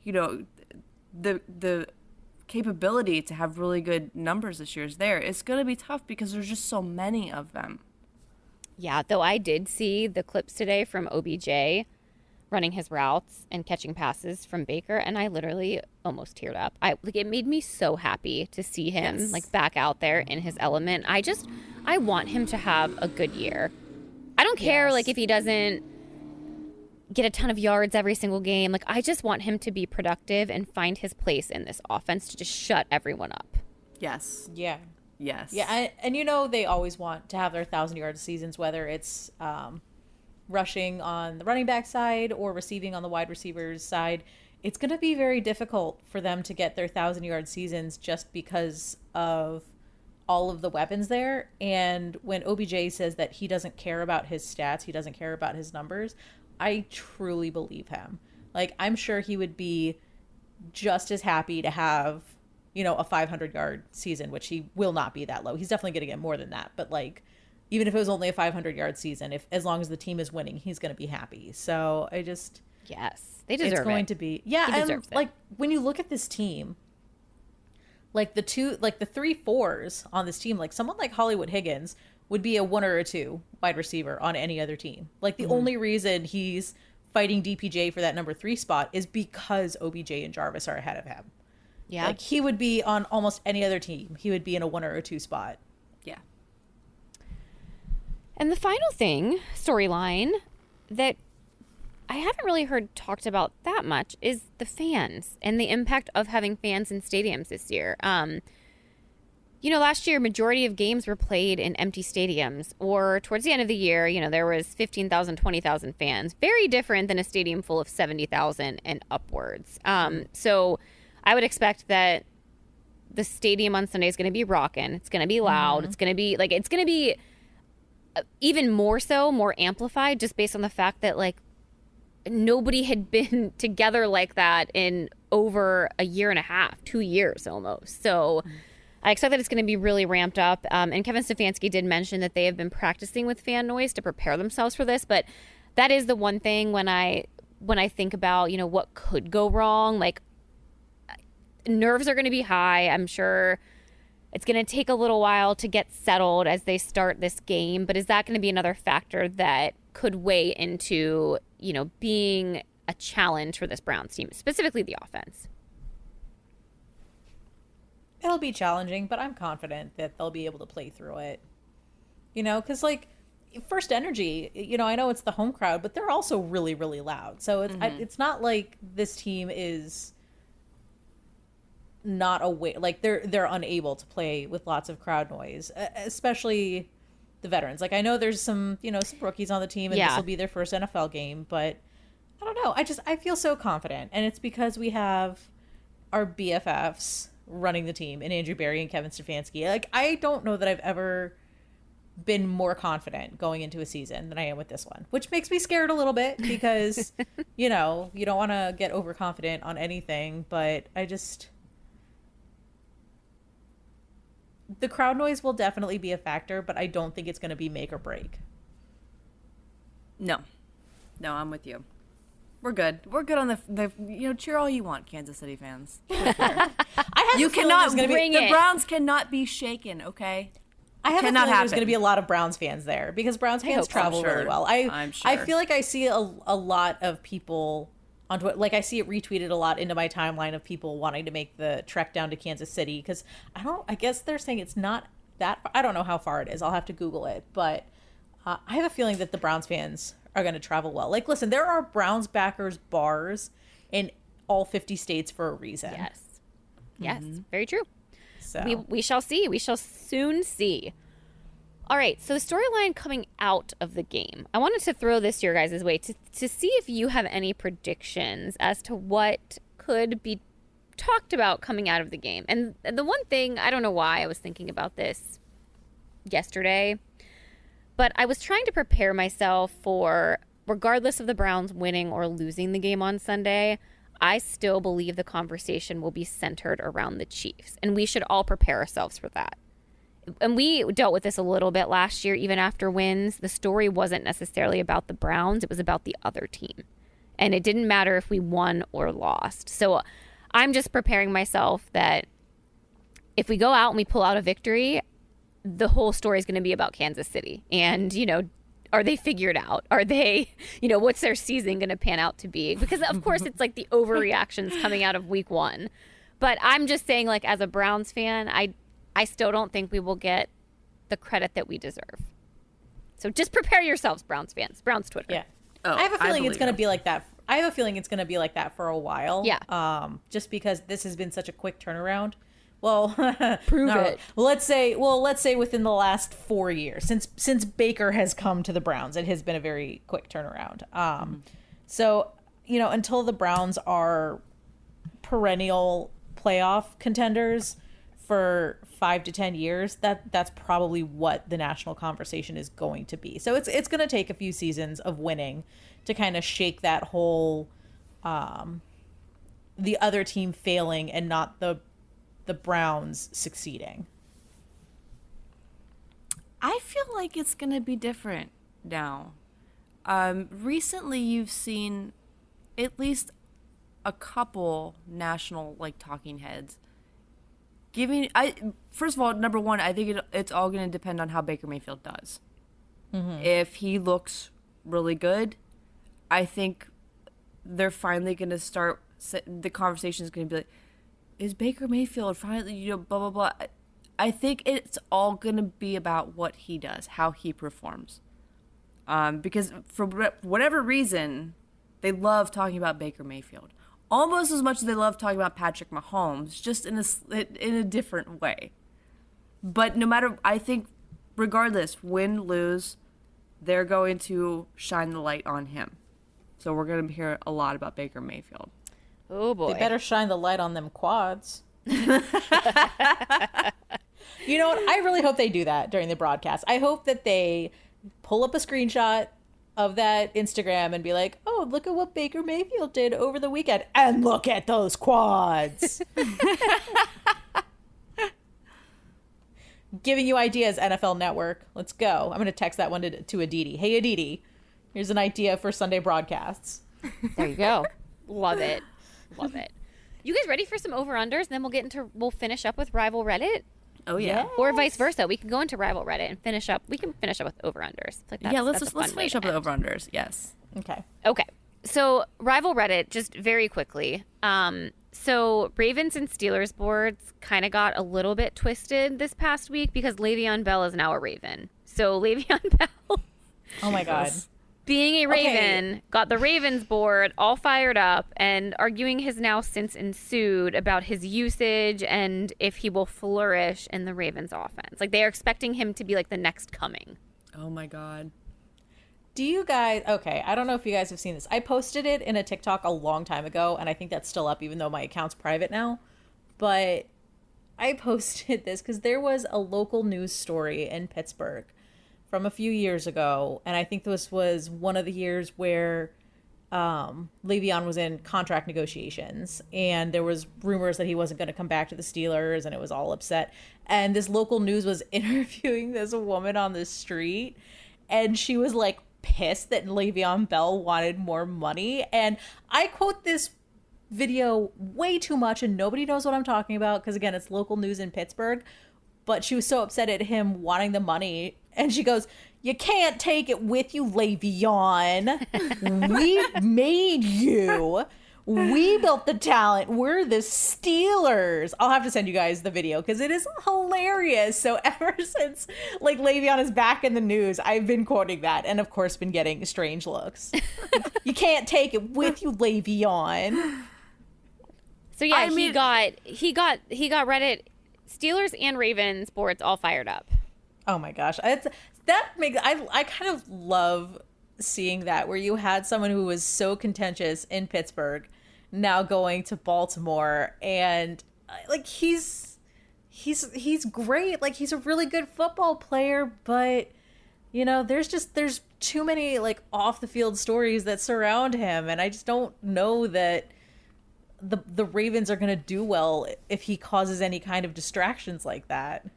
the capability to have really good numbers this year is there, it's going to be tough because there's just so many of them. Yeah, though I did see the clips today from OBJ running his routes and catching passes from Baker, and I literally almost teared up. It made me so happy to see him back out there in his element. I want him to have a good year. I don't care if he doesn't get a ton of yards every single game. I just want him to be productive and find his place in this offense to just shut everyone up. Yes. Yeah. Yes. Yeah, and they always want to have their 1,000-yard seasons, whether it's rushing on the running back side or receiving on the wide receivers side. It's going to be very difficult for them to get their 1,000-yard seasons just because of all of the weapons there. And when OBJ says that he doesn't care about his stats, he doesn't care about his numbers, I truly believe him. Like, I'm sure he would be just as happy to have, you know, a 500-yard season, which he will not be that low. He's definitely going to get more than that. But, like, even if it was only a 500-yard season, as long as the team is winning, he's going to be happy. So I just... Yes, they deserve it. It's going to be... Yeah, and, like, when you look at this team, like, the 3 fours on this team, like, someone like Hollywood Higgins would be a 1 or a 2 wide receiver on any other team. Like, the only reason he's fighting DPJ for that number 3 spot is because OBJ and Jarvis are ahead of him. Yeah. Like, he would be on almost any other team. He would be in a 1 or a 2 spot. Yeah. And the final thing, storyline, that I haven't really heard talked about that much is the fans and the impact of having fans in stadiums this year. You know, last year, majority of games were played in empty stadiums, or towards the end of the year, you know, there was 15,000, 20,000 fans. Very different than a stadium full of 70,000 and upwards. So I would expect that the stadium on Sunday is going to be rocking. It's going to be loud. It's going to be like, it's going to be even more so, more amplified, just based on the fact that, like, nobody had been together like that in over a year and a half, 2 years almost. So I expect that it's going to be really ramped up. And Kevin Stefanski did mention that they have been practicing with fan noise to prepare themselves for this. But that is the one thing when I think about, you know, what could go wrong, like, nerves are going to be high. I'm sure it's going to take a little while to get settled as they start this game. But is that going to be another factor that could weigh into, you know, being a challenge for this Browns team, specifically the offense? It'll be challenging, but I'm confident that they'll be able to play through it. You know, because, like, First Energy, you know, I know it's the home crowd, but they're also really, really loud. So it's not like this team is not aware, like they're unable to play with lots of crowd noise, especially the veterans. Like, I know there's some, you know, some rookies on the team, and this will be their first NFL game, but I don't know. I feel so confident, and it's because we have our BFFs running the team, and Andrew Berry and Kevin Stefanski. Like, I don't know that I've ever been more confident going into a season than I am with this one, which makes me scared a little bit because, you know, you don't want to get overconfident on anything, but the crowd noise will definitely be a factor, but I don't think it's going to be make or break. No, I'm with you. We're good. We're good on the you know, cheer all you want, Kansas City fans. You cannot bring it. The Browns cannot be shaken, okay? I have a feeling there's going to be a lot of Browns fans there because Browns fans travel really well. I'm sure. I feel like I see a lot of people on Twitter, like I see it retweeted a lot into my timeline of people wanting to make the trek down to Kansas City because I guess they're saying it's not that, I don't know how far it is. I'll have to Google it, but I have a feeling that the Browns fans are going to travel well. Like, listen, there are Browns backers bars in all 50 states for a reason. Yes, very true. So we shall see. We shall soon see. All right, so the storyline coming out of the game. I wanted to throw this your guys' way to see if you have any predictions as to what could be talked about coming out of the game. And the one thing, I don't know why I was thinking about this yesterday, but I was trying to prepare myself for, regardless of the Browns winning or losing the game on Sunday, I still believe the conversation will be centered around the Chiefs. And we should all prepare ourselves for that. And we dealt with this a little bit last year, even after wins. The story wasn't necessarily about the Browns. It was about the other team. And it didn't matter if we won or lost. So I'm just preparing myself that if we go out and we pull out a victory, the whole story is going to be about Kansas City. And, you know, are they figured out? Are they, you know, what's their season going to pan out to be? Because, of course, it's like the overreactions coming out of week one. But I'm just saying, like, as a Browns fan, I still don't think we will get the credit that we deserve. So just prepare yourselves, Browns fans. Browns Twitter. Yeah. I have a feeling it's going to be like that. I have a feeling it's going to be like that for a while. Yeah. Just because this has been such a quick turnaround. Well, prove it. Well, let's say within the last 4 years, since Baker has come to the Browns, it has been a very quick turnaround. So, you know, until the Browns are perennial playoff contenders for 5 to 10 years, that's probably what the national conversation is going to be. So it's going to take a few seasons of winning to kind of shake that whole the other team failing and not the Browns succeeding. I feel like it's going to be different now. Recently, you've seen at least a couple national talking heads first of all, number one, I think it's all going to depend on how Baker Mayfield does. Mm-hmm. If he looks really good, I think they're finally going to start. The conversation is going to be like, is Baker Mayfield finally, blah blah blah. I think it's all going to be about what he does, how he performs. Because for whatever reason, they love talking about Baker Mayfield almost as much as they love talking about Patrick Mahomes, just in a different way. But no matter, I think, regardless, win, lose, they're going to shine the light on him. So we're going to hear a lot about Baker Mayfield. Oh boy! They better shine the light on them quads. You know what? I really hope they do that during the broadcast. I hope that they pull up a screenshot of that Instagram and be like, oh, look at what Baker Mayfield did over the weekend. And look at those quads. Giving you ideas, NFL Network. Let's go. I'm going to text that one to Aditi. Hey, Aditi, here's an idea for Sunday broadcasts. There you go. Love it. Love it. You guys ready for some over-unders? Then we'll finish up with Rival Reddit. Oh yeah. Yes. Or vice versa. We can go into Rival Reddit and finish up. We can finish up with over-unders. Let's finish up with over-unders. Yes. Okay. So Rival Reddit, just very quickly. So Ravens and Steelers boards kind of got a little bit twisted this past week because Le'Veon Bell is now a Raven. So Le'Veon Bell. Oh my God. Being a Raven, got the Ravens board all fired up and arguing has now since ensued about his usage and if he will flourish in the Ravens offense. Like, they are expecting him to be like the next coming. Oh my God. Do you guys, okay, I don't know if you guys have seen this. I posted it in a TikTok a long time ago, and I think that's still up even though my account's private now. But I posted this because there was a local news story in Pittsburgh from a few years ago, and I think this was one of the years where Le'Veon was in contract negotiations, and there was rumors that he wasn't going to come back to the Steelers, and it was all upset. And this local news was interviewing this woman on the street, and she was like pissed that Le'Veon Bell wanted more money. And I quote this video way too much, and nobody knows what I'm talking about because, again, it's local news in Pittsburgh. But she was so upset at him wanting the money. And she goes, you can't take it with you, Le'Veon. We made you. We built the talent. We're the Steelers. I'll have to send you guys the video because it is hilarious. So ever since Le'Veon is back in the news, I've been quoting that and of course been getting strange looks. You can't take it with you, Le'Veon. So yeah, he got Reddit, Steelers and Ravens boards all fired up. Oh my gosh. I kind of love seeing that, where you had someone who was so contentious in Pittsburgh now going to Baltimore, and he's great. He's a really good football player, but there's too many off the field stories that surround him, and I just don't know that the Ravens are going to do well if he causes any kind of distractions like that.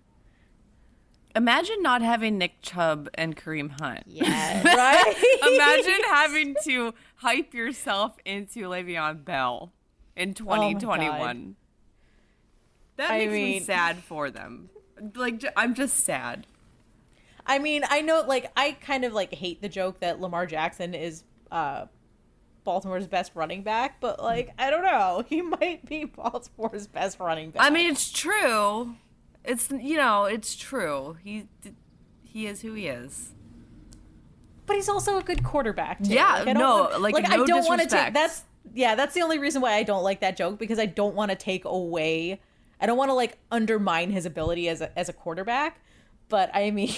Imagine not having Nick Chubb and Kareem Hunt. Yeah, right? Imagine having to hype yourself into Le'Veon Bell in 2021. That makes me sad for them. I'm just sad. I mean, I know, I kind of, hate the joke that Lamar Jackson is Baltimore's best running back, but, I don't know. He might be Baltimore's best running back. I mean, it's true. It's true. He is who he is. But he's also a good quarterback, too. Yeah, I don't want to take... That's the only reason why I don't like that joke, because I don't want to take away... I don't want to, undermine his ability as a quarterback. But, I mean,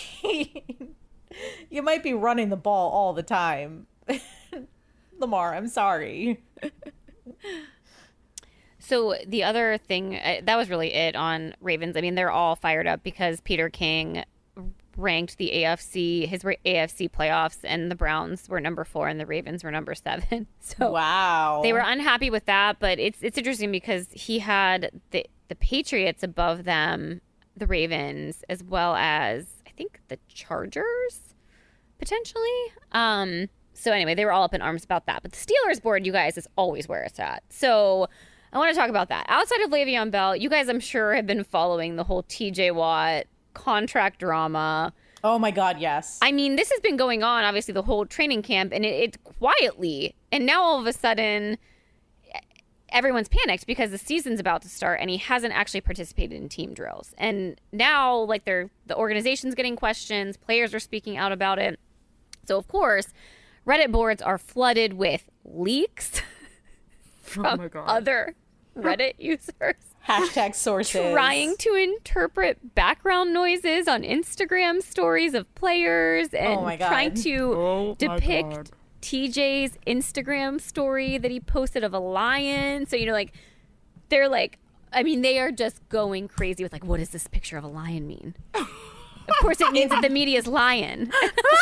you might be running the ball all the time. Lamar, I'm sorry. So the other thing, that was really it on Ravens. I mean, they're all fired up because Peter King ranked the his AFC playoffs, and the Browns were number 4 and the Ravens were number 7. So wow, they were unhappy with that. But it's interesting because he had the Patriots above them, the Ravens, as well as I think the Chargers potentially. So anyway, they were all up in arms about that. But the Steelers board, you guys, is always where it's at. So I want to talk about that. Outside of Le'Veon Bell, you guys, I'm sure, have been following the whole TJ Watt contract drama. Oh my God, yes. I mean, this has been going on, obviously, the whole training camp, and it quietly. And now all of a sudden, everyone's panicked because the season's about to start, and he hasn't actually participated in team drills. And now, like, the organization's getting questions, players are speaking out about it. So, of course, Reddit boards are flooded with leaks from other Reddit users. Hashtag sources. Trying to interpret background noises on Instagram stories of players and trying to depict TJ's Instagram story that he posted of a lion. So, like, they're like, I mean, they are just going crazy with, like, what does this picture of a lion mean? Of course, it means that the media's lion.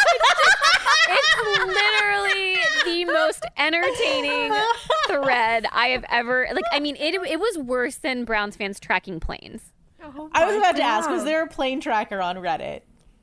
It's literally the most entertaining thread I have ever, like, I mean, it was worse than Browns fans tracking planes. I was about to ask, was there a plane tracker on Reddit?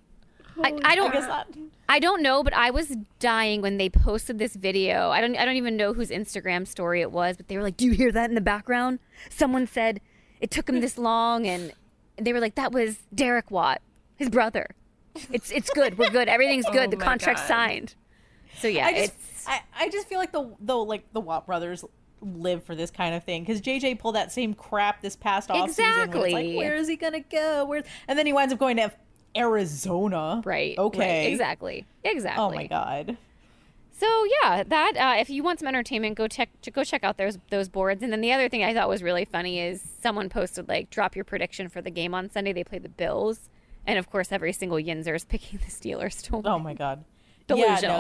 I don't know, but I was dying when they posted this video. I don't even know whose Instagram story it was, but they were like, "Do you hear that in the background?" Someone said it took him this long, and they were like, "That was Derek Watt, his brother. It's good. We're good. Everything's good. The contract's signed." So yeah, I just feel like the Watt brothers live for this kind of thing, because JJ pulled that same crap this past offseason. Exactly. Like, where is he gonna go? And then he winds up going to Arizona. Right. Okay. Right. Exactly. Oh my God. So yeah, that if you want some entertainment, go check out those boards. And then the other thing I thought was really funny is someone posted, like, drop your prediction for the game on Sunday. They play the Bills, and of course every single Yinzer is picking the Steelers to win. Oh my God. Delusional.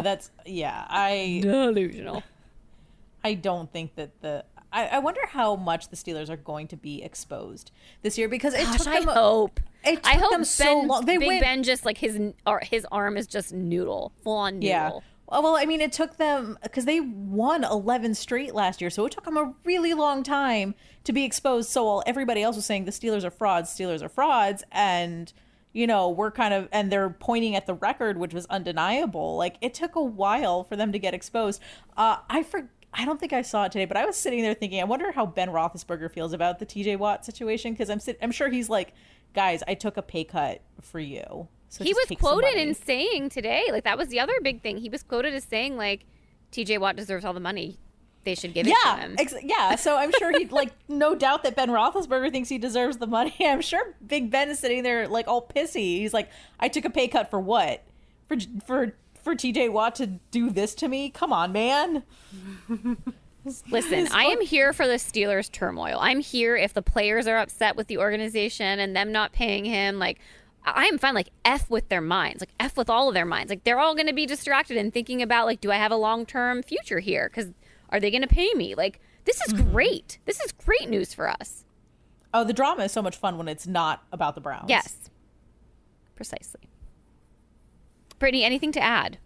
Delusional. I don't think that I wonder how much the Steelers are going to be exposed this year, because it took them. I hope them so long. Big Ben just, like, his arm is just noodle, full on noodle. Yeah. Well, I mean, it took them, because they won 11 straight last year, so it took them a really long time to be exposed. So while everybody else was saying the Steelers are frauds, and we're kind of, and they're pointing at the record, which was undeniable. Like, it took a while for them to get exposed. I don't think I saw it today, but I was sitting there thinking, I wonder how Ben Roethlisberger feels about the TJ Watt situation, because I'm sure he's like, guys, I took a pay cut for you. So he was quoted in saying today, like, that was the other big thing. He was quoted as saying, like, TJ Watt deserves all the money. They should give it to him. Yeah, so I'm sure he'd, like, no doubt that Ben Roethlisberger thinks he deserves the money. I'm sure Big Ben is sitting there, like, all pissy. He's like, I took a pay cut for what? For TJ Watt to do this to me? Come on, man. Listen, I am here for the Steelers' turmoil. I'm here if the players are upset with the organization and them not paying him. Like, I am fine. Like, F with their minds. Like, F with all of their minds. Like, they're all going to be distracted and thinking about, like, do I have a long-term future here? Because are they going to pay me? Like, this is great. This is great news for us. Oh, the drama is so much fun when it's not about the Browns. Yes. Precisely. Brittany, anything to add?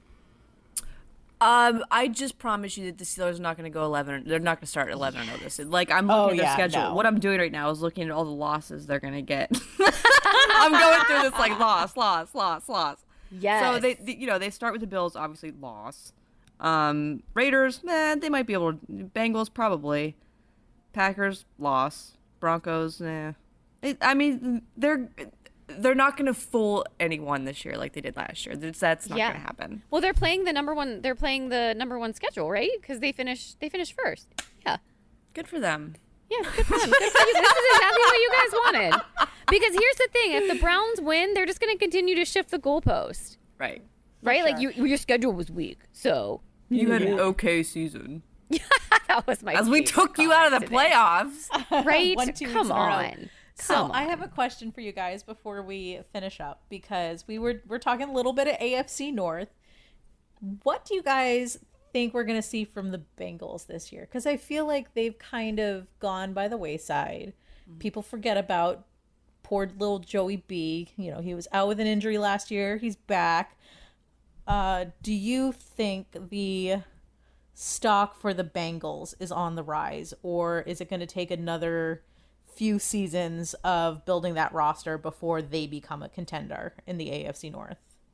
I just promise you that the Steelers are not going to go 11. They're not going to start 11-0 this. Like, I'm looking at their schedule. No. What I'm doing right now is looking at all the losses they're going to get. I'm going through this, like, loss. Yes. So they start with the Bills, obviously loss. Raiders, they might be able to. Bengals, probably. Packers, loss. Broncos, nah. I mean, they're not going to fool anyone this year like they did last year. That's not going to happen. Well, they're playing the number one schedule, right? Because they finished first. Yeah. Good for them. Yeah, good for them. Good for you. This is exactly what you guys wanted. Because here's the thing: if the Browns win, they're just going to continue to shift the goalpost. Right. Right. Sure. Like your schedule was weak, so you had an okay season. That was my. As we took you out of the playoffs. Right. Come on. So I have a question for you guys before we finish up, because we're talking a little bit of AFC North. What do you guys think we're going to see from the Bengals this year? Because I feel like they've kind of gone by the wayside. People forget about poor little Joey B. You know, he was out with an injury last year. He's back. Do you think the stock for the Bengals is on the rise, or is it going to take another few seasons of building that roster before they become a contender in the AFC North?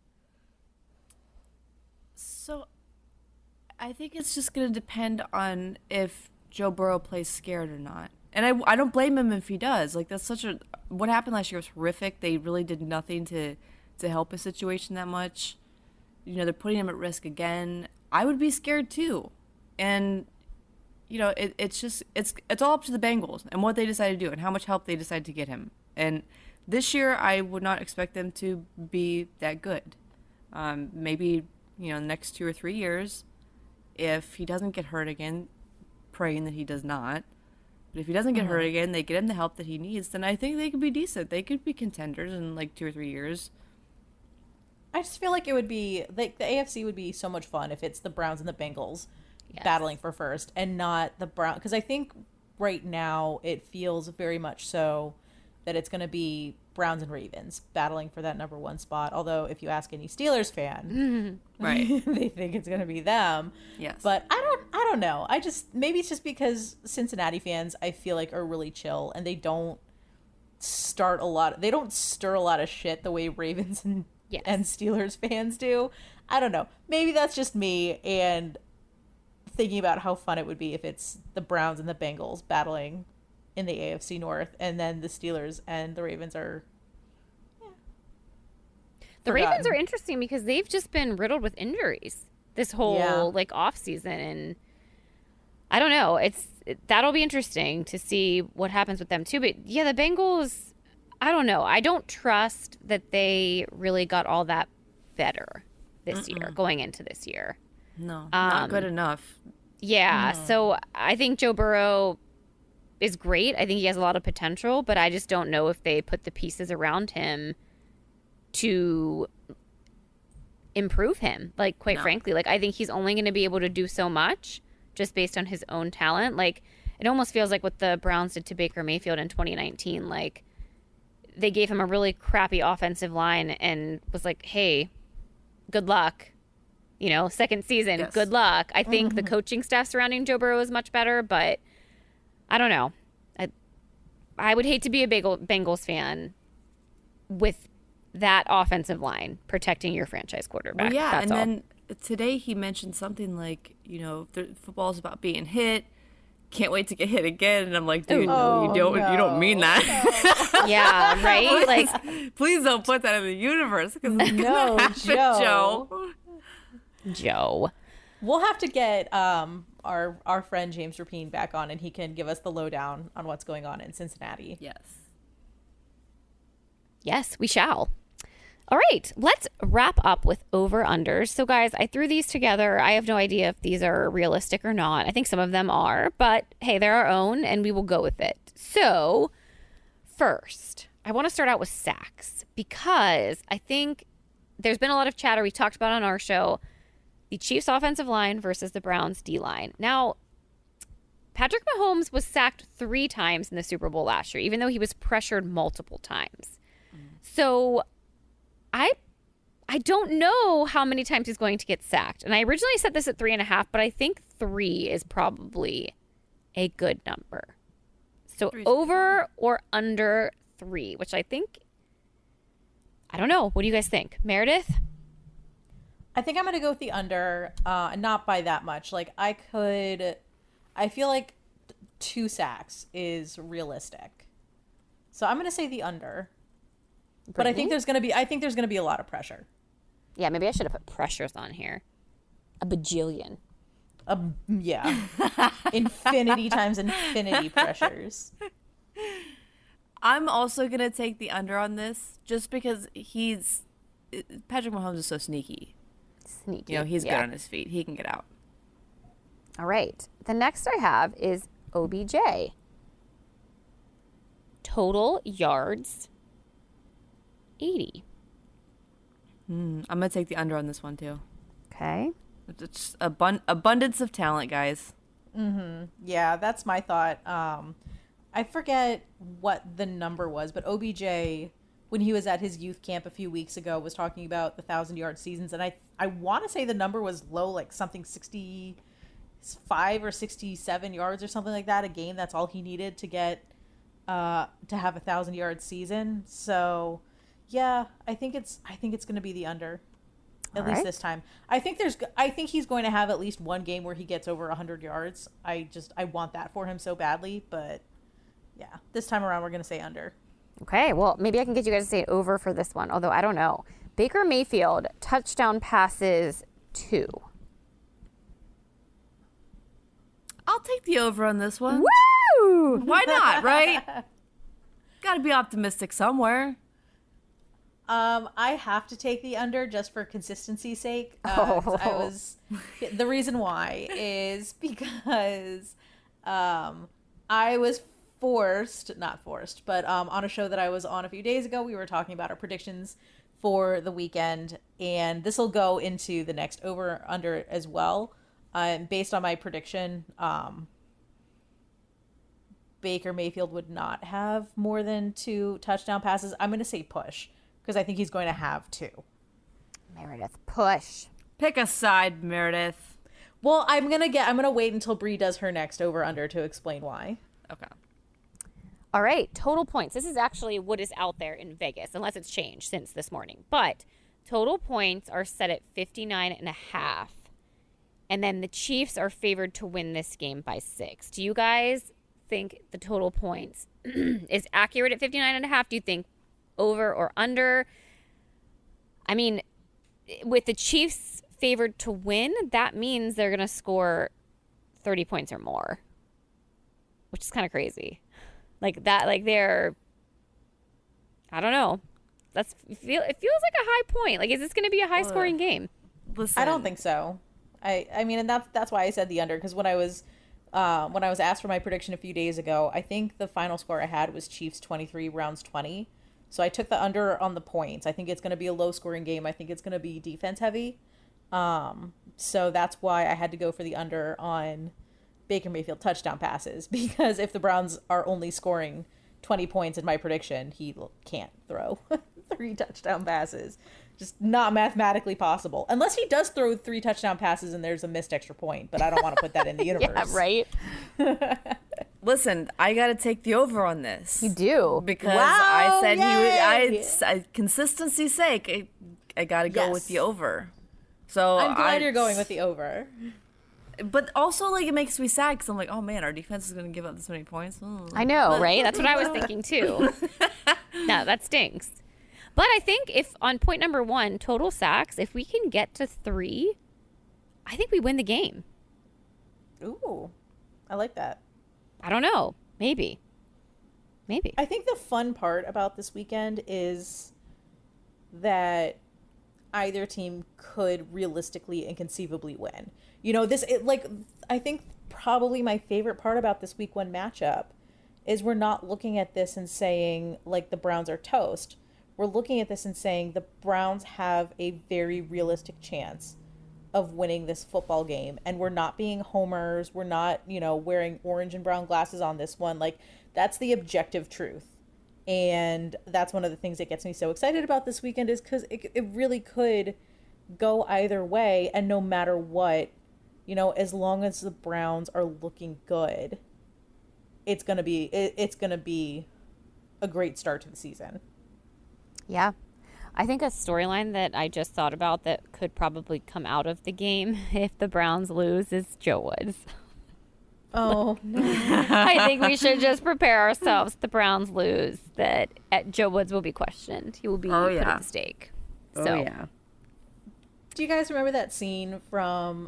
So I think it's just going to depend on if Joe Burrow plays scared or not. And I don't blame him if he does. Like, that's what happened last year was horrific. They really did nothing to help his situation that much. You know, they're putting him at risk again. I would be scared too. And, you know, it's all up to the Bengals and what they decide to do and how much help they decide to get him. And this year, I would not expect them to be that good. Maybe, you know, the next 2 or 3 years, if he doesn't get hurt again, praying that he does not. But if he doesn't get hurt again, they get him the help that he needs, then I think they could be decent. They could be contenders in like 2 or 3 years. I just feel like it would be like the AFC would be so much fun if it's the Browns and the Bengals battling for first and not the Browns. Because I think right now it feels very much so that it's going to be Browns and Ravens battling for that number 1 spot. Although if you ask any Steelers fan, right, they think it's going to be them. Yes, but I don't know. Maybe it's just because Cincinnati fans I feel like are really chill and they don't stir a lot of shit the way Ravens and Steelers fans do. I don't know. Maybe that's just me and thinking about how fun it would be if it's the Browns and the Bengals battling in the AFC North, and then the Steelers and the Ravens are the Ravens are interesting because they've just been riddled with injuries this whole like off season, and I don't know. That'll be interesting to see what happens with them too. But yeah, the Bengals, I don't know. I don't trust that they really got all that better this year, going into this year. No, not good enough. Yeah, so I think Joe Burrow is great. I think he has a lot of potential, but I just don't know if they put the pieces around him to improve him. Like, quite frankly, like I think he's only going to be able to do so much just based on his own talent. Like, it almost feels like what the Browns did to Baker Mayfield in 2019. Like, they gave him a really crappy offensive line and was like, hey, good luck. You know, second season, good luck. I think the coaching staff surrounding Joe Burrow is much better, but I don't know. I would hate to be a Bengals fan with that offensive line protecting your franchise quarterback. Well, yeah, that's and all. then today he mentioned something like, you know, football is about being hit. Can't wait to get hit again. And I'm like, dude, no, you don't mean that. No. Yeah, right? Please, like, please don't put that in the universe because it's no, Joe. We'll have to get our friend James Rapine back on, and he can give us the lowdown on what's going on in Cincinnati. Yes, we shall. All right, let's wrap up with over-unders. So, guys, I threw these together. I have no idea if these are realistic or not. I think some of them are, but hey, they're our own, and we will go with it. So, first, I want to start out with sacks because I think there's been a lot of chatter we talked about on our show. The Chiefs' offensive line versus the Browns' D-line. Now, Patrick Mahomes was sacked 3 times in the Super Bowl last year, even though he was pressured multiple times. So, I don't know how many times he's going to get sacked. And I originally set this at 3.5, but I think 3 is probably a good number. So, over or under 3, which I think, I don't know. What do you guys think? Meredith? I think I'm going to go with the under, not by that much. Like, I feel like 2 sacks is realistic. So I'm going to say the under. Brittany? But I think there's going to be a lot of pressure. Yeah, maybe I should have put pressures on here. A bajillion. Yeah. Infinity times infinity pressures. I'm also going to take the under on this just because Patrick Mahomes is so sneaky. You know, he's good on his feet. He can get out. All right. The next I have is OBJ. Total yards, 80. I'm going to take the under on this one, too. Okay. It's abundance of talent, guys. Yeah, that's my thought. I forget what the number was, but OBJ, when he was at his youth camp a few weeks ago, was talking about the 1,000-yard seasons, and I want to say the number was low, like something 65 or 67 yards or something like that a game. That's all he needed to get to have a 1,000-yard season. So, yeah, I think it's going to be the under. At least this time. I think he's going to have at least one game where he gets over 100 yards. I want that for him so badly, but yeah, this time around we're going to say under. Okay, well, maybe I can get you guys to say over for this one, although I don't know. Baker Mayfield, touchdown passes 2. I'll take the over on this one. Woo! Why not, right? Got to be optimistic somewhere. I have to take the under just for consistency's sake. The reason why is because I was not forced, but on a show that I was on a few days ago, we were talking about our predictions for the weekend, and this will go into the next over under as well. Based on my prediction, Baker Mayfield would not have more than 2 touchdown passes. I'm going to say push, because I think he's going to have 2. Meredith, push. Pick a side, Meredith. Well, I'm gonna wait until Bree does her next over under to explain why. Okay. All right, total points. This is actually what is out there in Vegas, unless it's changed since this morning. But total points are set at 59.5. And then the Chiefs are favored to win this game by 6. Do you guys think the total points is accurate at 59.5? Do you think over or under? I mean, with the Chiefs favored to win, that means they're going to score 30 points or more, which is kind of crazy. Like that, like they're, I don't know. It feels like a high point. Like, is this going to be a high scoring game? Listen, I don't think so. I mean, and that's why I said the under, because when I was asked for my prediction a few days ago, I think the final score I had was Chiefs 23, Browns 20. So I took the under on the points. I think it's going to be a low-scoring game. I think it's going to be defense-heavy. So that's why I had to go for the under on Baker Mayfield touchdown passes, because if the Browns are only scoring 20 points in my prediction, he can't throw 3 touchdown passes. Just not mathematically possible. Unless he does throw 3 touchdown passes and there's a missed extra point, but I don't want to put that in the universe. Yeah, right? Listen, I got to take the over on this. You do? Because I said consistency's sake, I got to go with the over. So I'm glad you're going with the over. But also, like, it makes me sad because I'm like, oh man, our defense is going to give up this many points. I know, right? That's what I was thinking too. No, that stinks. But I think if on point number 1, total sacks, if we can get to 3, I think we win the game. Ooh, I like that. I don't know. Maybe. I think the fun part about this weekend is that either team could realistically and conceivably win. You know, I think probably my favorite part about this week 1 matchup is we're not looking at this and saying, like, the Browns are toast. We're looking at this and saying the Browns have a very realistic chance of winning this football game. And we're not being homers. We're not, wearing orange and brown glasses on this one. Like, that's the objective truth. And that's one of the things that gets me so excited about this weekend, is because it really could go either way. And no matter what, as long as the Browns are looking good, it's going to be a great start to the season. Yeah. I think a storyline that I just thought about that could probably come out of the game if the Browns lose is Joe Woods. Oh, no. I think we should just prepare ourselves if the Browns lose, that Joe Woods will be questioned. He will be put at the stake. So. Oh, yeah. Do you guys remember that scene from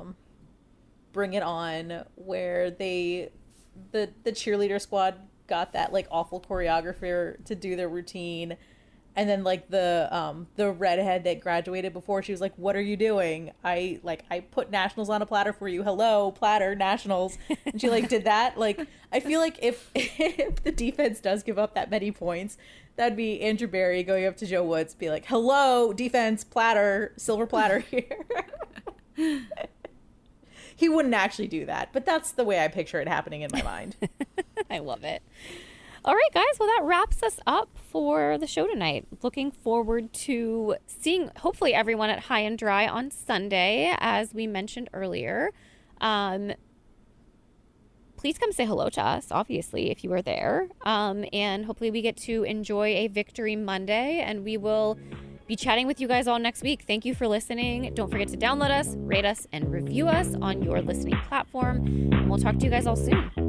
Bring It On where the cheerleader squad got that, like, awful choreographer to do their routine? And then, like, the redhead that graduated before, she was like, "What are you doing? I put nationals on a platter for you. Hello, platter, nationals." And she, like, did that. Like, I feel like if the defense does give up that many points, that'd be Andrew Berry going up to Joe Woods, be like, "Hello, defense, platter, silver platter here." He wouldn't actually do that, but that's the way I picture it happening in my mind. I love it. All right, guys. Well, that wraps us up for the show tonight. Looking forward to seeing, hopefully, everyone at High and Dry on Sunday, as we mentioned earlier. Please come say hello to us, obviously, if you are there. And hopefully we get to enjoy a Victory Monday, and we will be chatting with you guys all next week. Thank you for listening. Don't forget to download us, rate us, and review us on your listening platform. And we'll talk to you guys all soon.